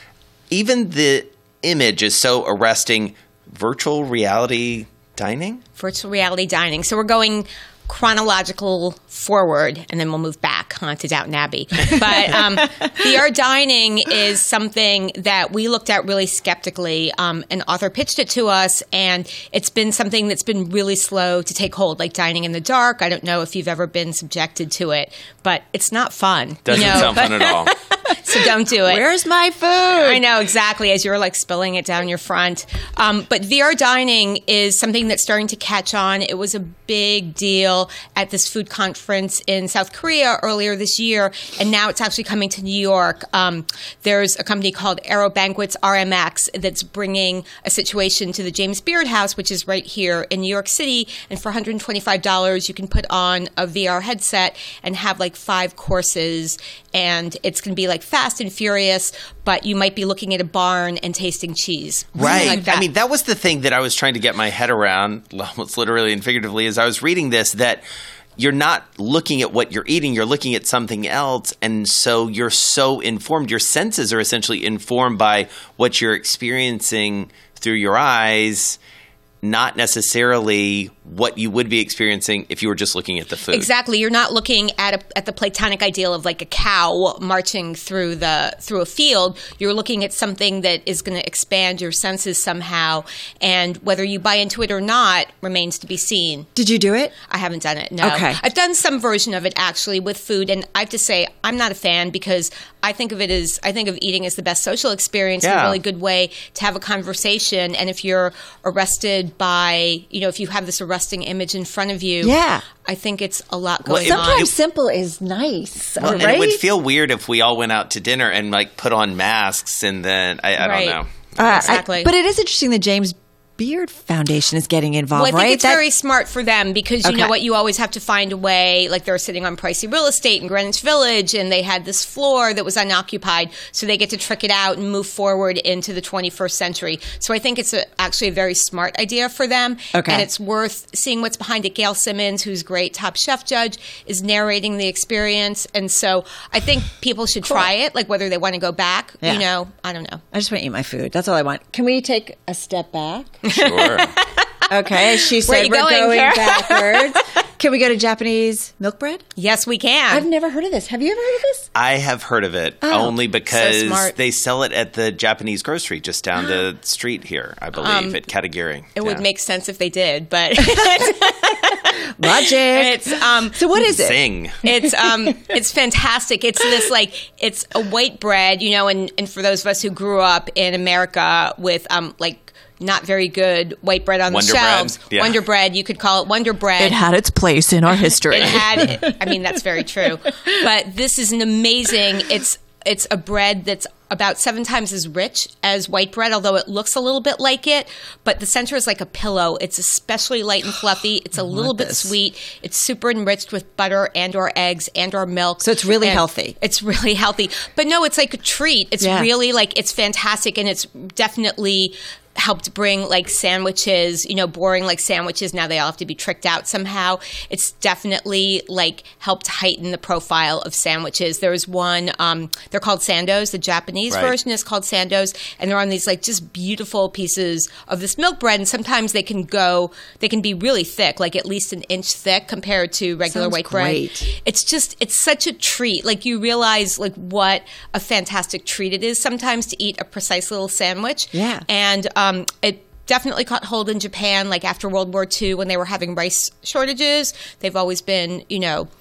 even the image is so arresting. Virtual reality dining? Virtual reality dining. So we're going chronological forward, and then we'll move back huh, to Downton Abbey. But um, V R dining is something that we looked at really skeptically. Um, an author pitched it to us, and it's been something that's been really slow to take hold, like dining in the dark. I don't know if you've ever been subjected to it, but it's not fun. Doesn't you know? sound fun at all. So don't do it. Where's my food? I know, exactly, as you're like spilling it down your front. Um, but V R dining is something that's starting to catch on. It was a big deal at this food conference in South Korea earlier this year, and now it's actually coming to New York. Um, there's a company called Aero Banquets, R M X, that's bringing a situation to the James Beard House, which is right here in New York City, and for one hundred twenty-five dollars you can put on a V R headset and have like five courses, and it's going to be like fast and furious, but you might be looking at a barn and tasting cheese. Right. Like that. I mean, that was the thing that I was trying to get my head around, almost literally and figuratively, as I was reading this, that you're not looking at what you're eating, you're looking at something else, and so you're so informed. Your senses are essentially informed by what you're experiencing through your eyes, not necessarily what you would be experiencing if you were just looking at the food. Exactly. You're not looking at a, at the Platonic ideal of like a cow marching through the through a field. You're looking at something that is going to expand your senses somehow, and whether you buy into it or not remains to be seen. Did you do it? I haven't done it, no. Okay. I've done some version of it actually with food, and I have to say I'm not a fan, because I think of it as I think of eating as the best social experience, Yeah. a really good way to have a conversation. And if you're arrested by, you know, if you have this arresting image in front of you, Yeah. I think it's a lot Well, going it- on. Sometimes simple is nice, Well, and right? it would feel weird if we all went out to dinner and like put on masks and then I, I Right. don't know. Uh, Exactly. I- but it is interesting that James Beard Foundation is getting involved, Well, I think right? it's That- very smart for them, because you Okay. know what, you always have to find a way. Like they're sitting on pricey real estate in Greenwich Village, and they had this floor that was unoccupied, so they get to trick it out and move forward into the twenty-first century. So I think it's a, actually a very smart idea for them, Okay. and it's worth seeing what's behind it. Gail Simmons, who's great Top Chef judge, is narrating the experience, and so I think people should try it. Like whether they want to go back, Yeah. you know, I don't know. I just want to eat my food. That's all I want. Can we take a step back? Sure. Okay, she Where said you we're going, going Kara? backwards. Can we go to Japanese milk bread? Yes, we can. I've never heard of this. Have you ever heard of this? I have heard of it Oh, only because so smart. they sell it at the Japanese grocery just down the street here, I believe, Um, at Katagiri. It would Yeah. make sense if they did, but Logic. it's um So what is it? Sing. it's um it's fantastic. It's this like it's a white bread, you know, and, and for those of us who grew up in America with um like not very good white bread on Wonder the shelves. bread, yeah. Wonder bread, you could call it Wonder bread. It had its place in our history. It had I mean that's very true. But this is an amazing it's it's a bread that's about seven times as rich as white bread, although it looks a little bit like it. But the center is like a pillow. It's especially light and fluffy. It's a little bit this. sweet. It's super enriched with butter and or eggs and or milk. So it's really And healthy. It's really healthy. But no, it's like a treat. It's Yeah. really like it's fantastic, and it's definitely helped bring like sandwiches, you know, boring like sandwiches. Now they all have to be tricked out somehow. It's definitely like helped heighten the profile of sandwiches. There's one, um, they're called sandos. The Japanese Right. version is called sandos, and they're on these like just beautiful pieces of this milk bread. And sometimes they can go, they can be really thick, like at least an inch thick compared to regular Sounds white great. bread. It's just, it's such a treat. Like you realize like what a fantastic treat it is sometimes to eat a precise little sandwich. Yeah. And um, it definitely caught hold in Japan, like after World War Two when they were having rice shortages. They've always been, you know,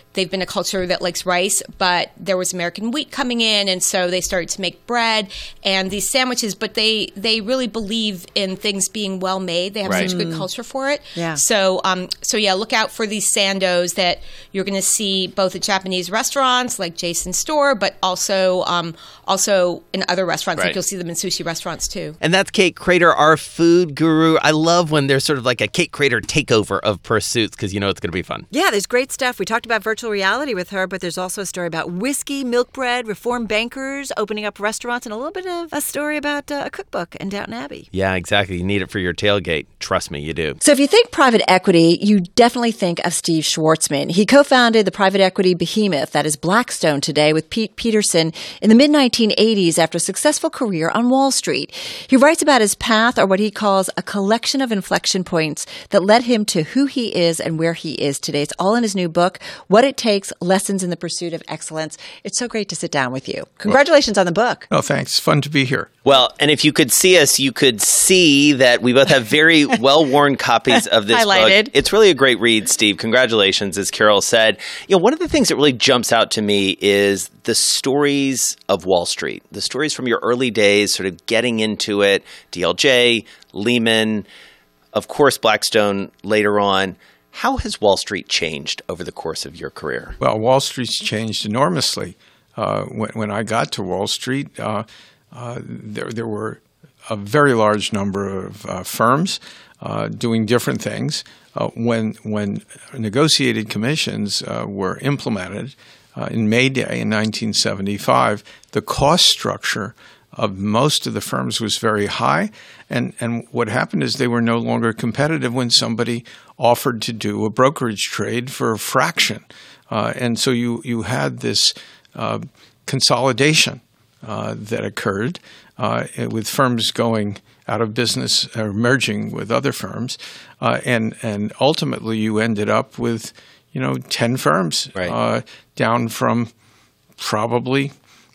they've been a culture that likes rice, but there was American wheat coming in, and so they started to make bread and these sandwiches. But they they really believe in things being well made. They have Right. such a good culture for it. Yeah. So um so yeah, look out for these sandos that you're going to see both at Japanese restaurants like Jason's store, but also um also in other restaurants. Right. Like you'll see them in sushi restaurants too. And that's Kate Crater, our food guru. I love when there's sort of like a Kate Crater takeover of Pursuits because you know it's going to be fun. Yeah, there's great stuff. We talked about virtual reality with her, but there's also a story about whiskey, milk bread, reform bankers, opening up restaurants, and a little bit of a story about uh, a cookbook in Downton Abbey. Yeah, exactly. You need it for your tailgate. Trust me, you do. So if you think private equity, you definitely think of Steve Schwartzman. He co-founded the private equity behemoth that is Blackstone today with Pete Peterson in the mid nineteen eighties after a successful career on Wall Street. He writes about his path, or what he calls a collection of inflection points that led him to who he is and where he is today. It's all in his new book, What It Takes, Lessons in the Pursuit of Excellence. It's so great to sit down with you. Congratulations on the book. Oh, thanks. Fun to be here. Well, and if you could see us, you could see that we both have very well-worn copies of this Highlighted. book. It's really a great read, Steve. Congratulations, as Carol said. You know, one of the things that really jumps out to me is the stories of Wall Street, the stories from your early days, sort of getting into it, D L J, Lehman, of course, Blackstone later on. How has Wall Street changed over the course of your career? Well, Wall Street's changed enormously. Uh, when, when I got to Wall Street, uh, uh, there, there were a very large number of uh, firms uh, doing different things. Uh, when, when negotiated commissions uh, were implemented uh, in May Day in nineteen seventy-five, the cost structure of most of the firms was very high. And, and what happened is they were no longer competitive when somebody offered to do a brokerage trade for a fraction. Uh, and so you, you had this uh, consolidation uh, that occurred uh, with firms going out of business or merging with other firms. Uh, and, and ultimately you ended up with, you know, ten firms Right. uh, down from probably,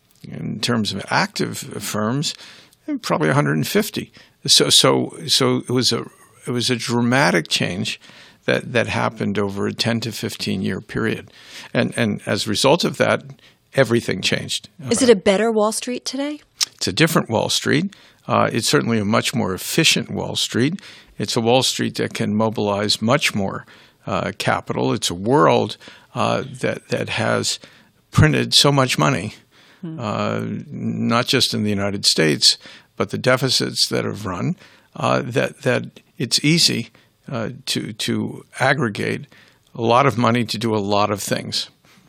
in terms of active firms, probably one hundred fifty. So, so, so it was a it was a dramatic change that, that happened over a ten to fifteen year period, and and as a result of that, everything changed. Is it a better Wall Street today? It's a different Wall Street. Uh, it's certainly a much more efficient Wall Street. It's a Wall Street that can mobilize much more uh, capital. It's a world uh, that that has printed so much money. Uh, not just in the United States, but the deficits that have run, uh, that that it's easy uh, to to aggregate a lot of money to do a lot of things.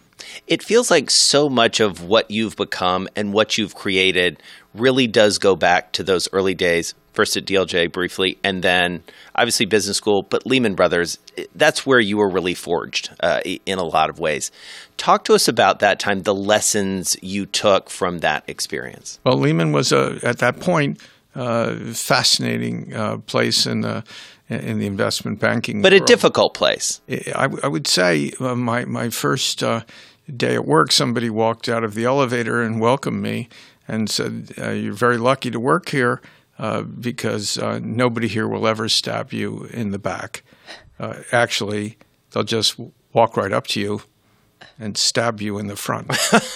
It feels like so much of what you've become and what you've created really does go back to those early days, first at D L J briefly, and then obviously business school, but Lehman Brothers, that's where you were really forged uh, in a lot of ways. Talk to us about that time, the lessons you took from that experience. Well, Lehman was, a, at that point, a fascinating uh, place in the, in the investment banking But world. a difficult place. I, I would say uh, my, my first uh, day at work, somebody walked out of the elevator and welcomed me and said, uh, you're very lucky to work here uh, because uh, nobody here will ever stab you in the back. Uh, actually, they'll just walk right up to you and stab you in the front.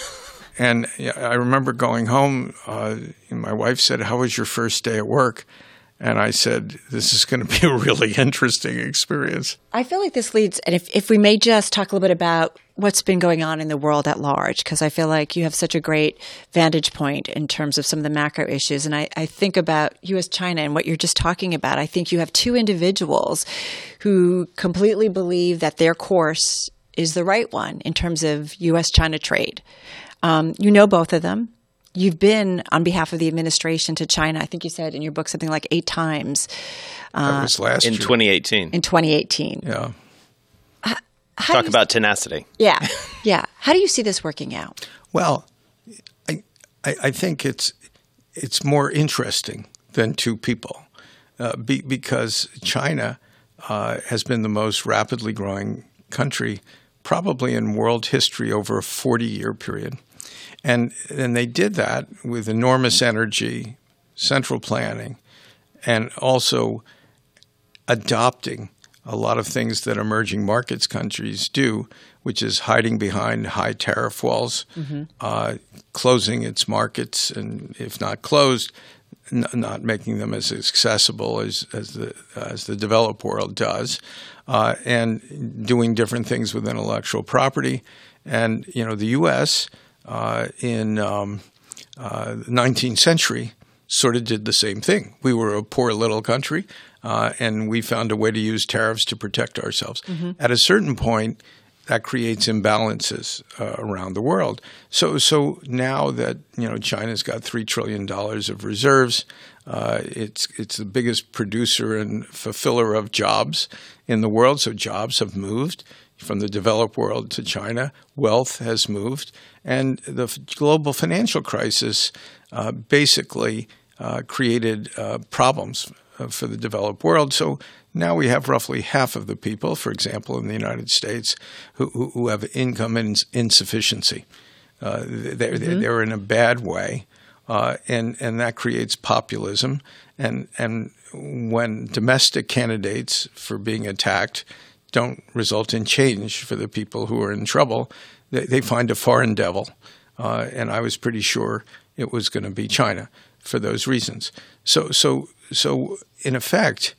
And I remember going home, uh, and my wife said, how was your first day at work? And I said, this is going to be a really interesting experience. I feel like this leads, and if, if we may just talk a little bit about what's been going on in the world at large, because I feel like you have such a great vantage point in terms of some of the macro issues. And I, I think about U S China and what you're just talking about. I think you have two individuals who completely believe that their course is the right one in terms of U S China trade. Um, you know both of them. You've been on behalf of the administration to China. I think you said in your book something like eight times. Uh, that was last in year. twenty eighteen. In twenty eighteen. Yeah. How, how Talk do you, about tenacity. Yeah, yeah. How do you see this working out? Well, I, I, I think it's it's more interesting than two people uh, be, because China uh, has been the most rapidly growing country probably in world history over a forty-year period. And and they did that with enormous energy, central planning, and also adopting a lot of things that emerging markets countries do, which is hiding behind high tariff walls, mm-hmm. uh, closing its markets, and if not closed, n- not making them as accessible as, as the as the developed world does, uh, and doing different things with intellectual property. And you know, the U S uh, in um, uh, the nineteenth century sort of did the same thing. We were a poor little country, uh, and we found a way to use tariffs to protect ourselves. Mm-hmm. At a certain point, that creates imbalances uh, around the world. So, so now that you know China's got three trillion dollars of reserves, uh, it's it's the biggest producer and fulfiller of jobs in the world. So jobs have moved from the developed world to China. Wealth has moved, and the f- global financial crisis uh, basically uh, created uh, problems uh, for the developed world. So now we have roughly half of the people, for example, in the United States, who, who, who have income ins- insufficiency. Uh, they're, mm-hmm. they're in a bad way, uh, and and that creates populism. And and when domestic candidates for being attacked don't result in change for the people who are in trouble, they, they find a foreign devil. Uh, and I was pretty sure it was going to be China for those reasons. So so so in effect,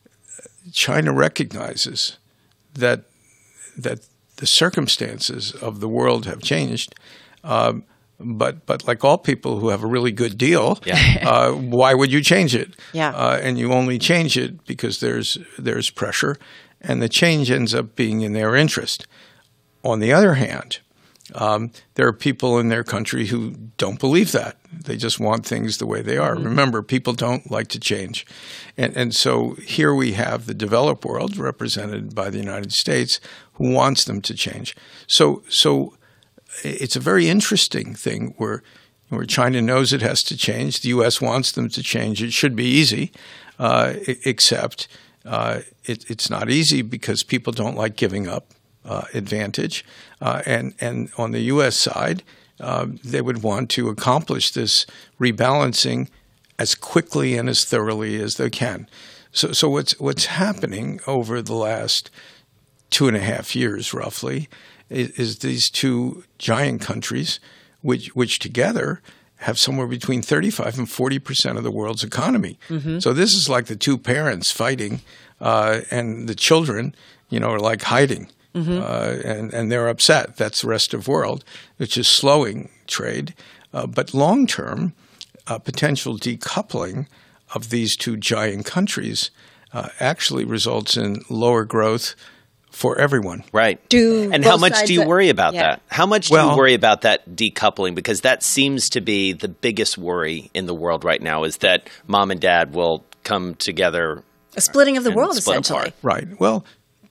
China recognizes that that the circumstances of the world have changed, um, but but like all people who have a really good deal, yeah. uh, why would you change it? Yeah. Uh, and you only change it because there's there's pressure, and the change ends up being in their interest. On the other hand, um, there are people in their country who don't believe that. They just want things the way they are. Mm-hmm. Remember, people don't like to change. And, and so here we have the developed world represented by the United States who wants them to change. So so it's a very interesting thing where, where China knows it has to change. The U S wants them to change. It should be easy, uh, except uh, it, it's not easy because people don't like giving up uh, advantage. Uh, and, and on the U S side, Uh, they would want to accomplish this rebalancing as quickly and as thoroughly as they can. So, so what's what's happening over the last two and a half years, roughly, is, is these two giant countries, which which together have somewhere between thirty-five and forty percent of the world's economy. Mm-hmm. So this is like the two parents fighting, uh, and the children, you know, are like hiding. Mm-hmm. Uh, and, and they're upset. That's the rest of the world, which is slowing trade. Uh, but long-term, uh, potential decoupling of these two giant countries uh, actually results in lower growth for everyone. Right. Do and how much do you worry about yeah. that? How much do well, you worry about that decoupling? Because that seems to be the biggest worry in the world right now, is that mom and dad will come together. A splitting of the world, essentially. Apart. Right. Well,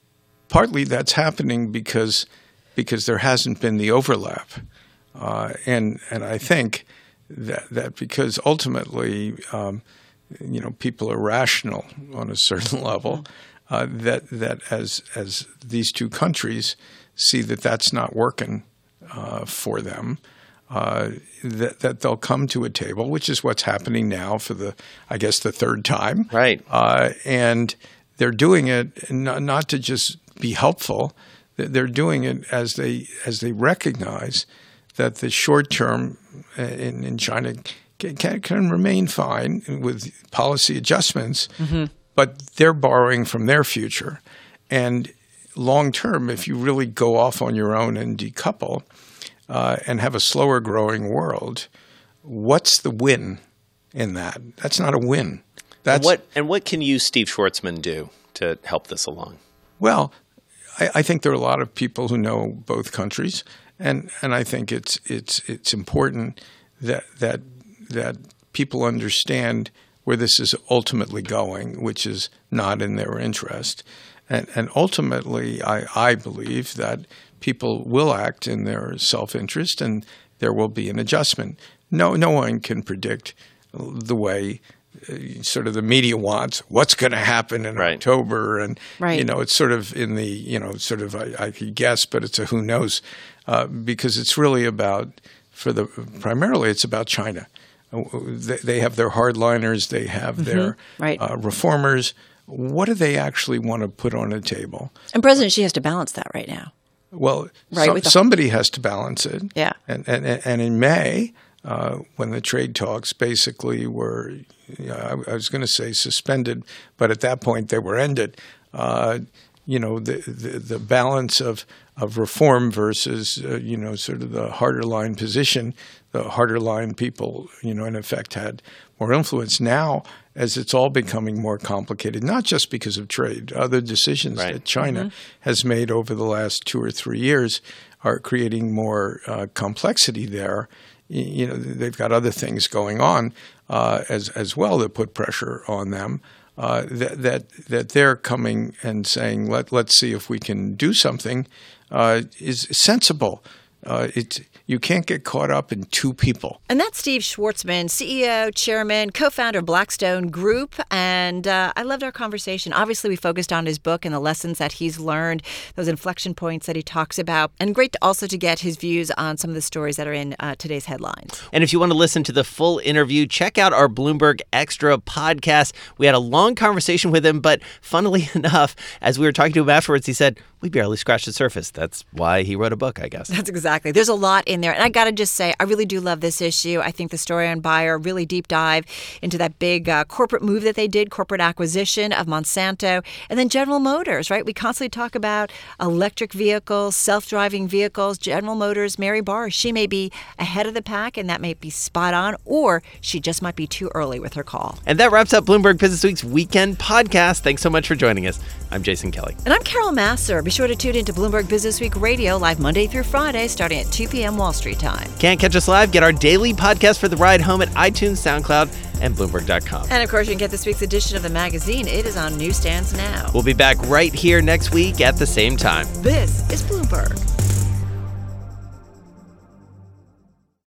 partly that's happening because because there hasn't been the overlap, uh, and and I think that that because ultimately, um, you know, people are rational on a certain level, uh, that that as as these two countries see that that's not working uh, for them, uh, that that they'll come to a table, which is what's happening now for the I guess the third time, right? Uh, and they're doing it not, not to just be helpful. They're doing it as they as they recognize that the short term in, in China can, can remain fine with policy adjustments, mm-hmm. but they're borrowing from their future. And long term, if you really go off on your own and decouple uh, and have a slower growing world, what's the win in that? That's not a win. That's and what and what can you, Steve Schwarzman, do to help this along? Well, I, I think there are a lot of people who know both countries, and, and I think it's it's it's important that that that people understand where this is ultimately going, which is not in their interest, and and ultimately, I I believe that people will act in their self-interest, and there will be an adjustment. No no one can predict the way. Uh, sort of the media wants what's going to happen in right. October, and right. you know it's sort of in the you know sort of I, I could guess, but it's a who knows uh, because it's really about for the primarily it's about China. Uh, they, they have their hardliners, they have mm-hmm. their right. uh, reformers. what do they actually want to put on a table? And President Xi has to balance that right now. Well, right, some, with the- somebody has to balance it. Yeah. And, and, and in May, uh, when the trade talks basically were, you know, I, I was going to say suspended, but at that point they were ended. Uh, you know, the, the, the balance of, of reform versus, uh, you know, sort of the harder line position, the harder line people, you know, in effect had more influence. Now, as it's all becoming more complicated, not just because of trade, other decisions right. that China mm-hmm. has made over the last two or three years are creating more uh, complexity there. You know, they've got other things going on uh, as as well that put pressure on them. Uh, that that that they're coming and saying, let let's see if we can do something, uh, is sensible. Uh, it you can't get caught up in two people. And that's Steve Schwarzman, C E O, chairman, co-founder of Blackstone Group. And uh, I loved our conversation. Obviously, we focused on his book and the lessons that he's learned, those inflection points that he talks about. And great to also to get his views on some of the stories that are in uh, today's headlines. And if you want to listen to the full interview, check out our Bloomberg Extra podcast. We had a long conversation with him, but funnily enough, as we were talking to him afterwards, he said, we barely scratched the surface. That's why he wrote a book, I guess. That's exactly. There's a lot in there. And I got to just say, I really do love this issue. I think the story on Bayer, really deep dive into that big uh, corporate move that they did, corporate acquisition of Monsanto, and then General Motors, right? We constantly talk about electric vehicles, self-driving vehicles. General Motors, Mary Barra, she may be ahead of the pack, and that may be spot on, or she just might be too early with her call. And that wraps up Bloomberg Business Week's Weekend Podcast. Thanks so much for joining us. I'm Jason Kelly. And I'm Carol Masser. Be sure to tune into Bloomberg Business Week Radio live Monday through Friday, starting at two p.m. Wall Street time. Can't catch us live? Get our daily podcast for the ride home at iTunes, SoundCloud, and Bloomberg dot com. And of course, you can get this week's edition of the magazine. It is on newsstands now. We'll be back right here next week at the same time. This is Bloomberg.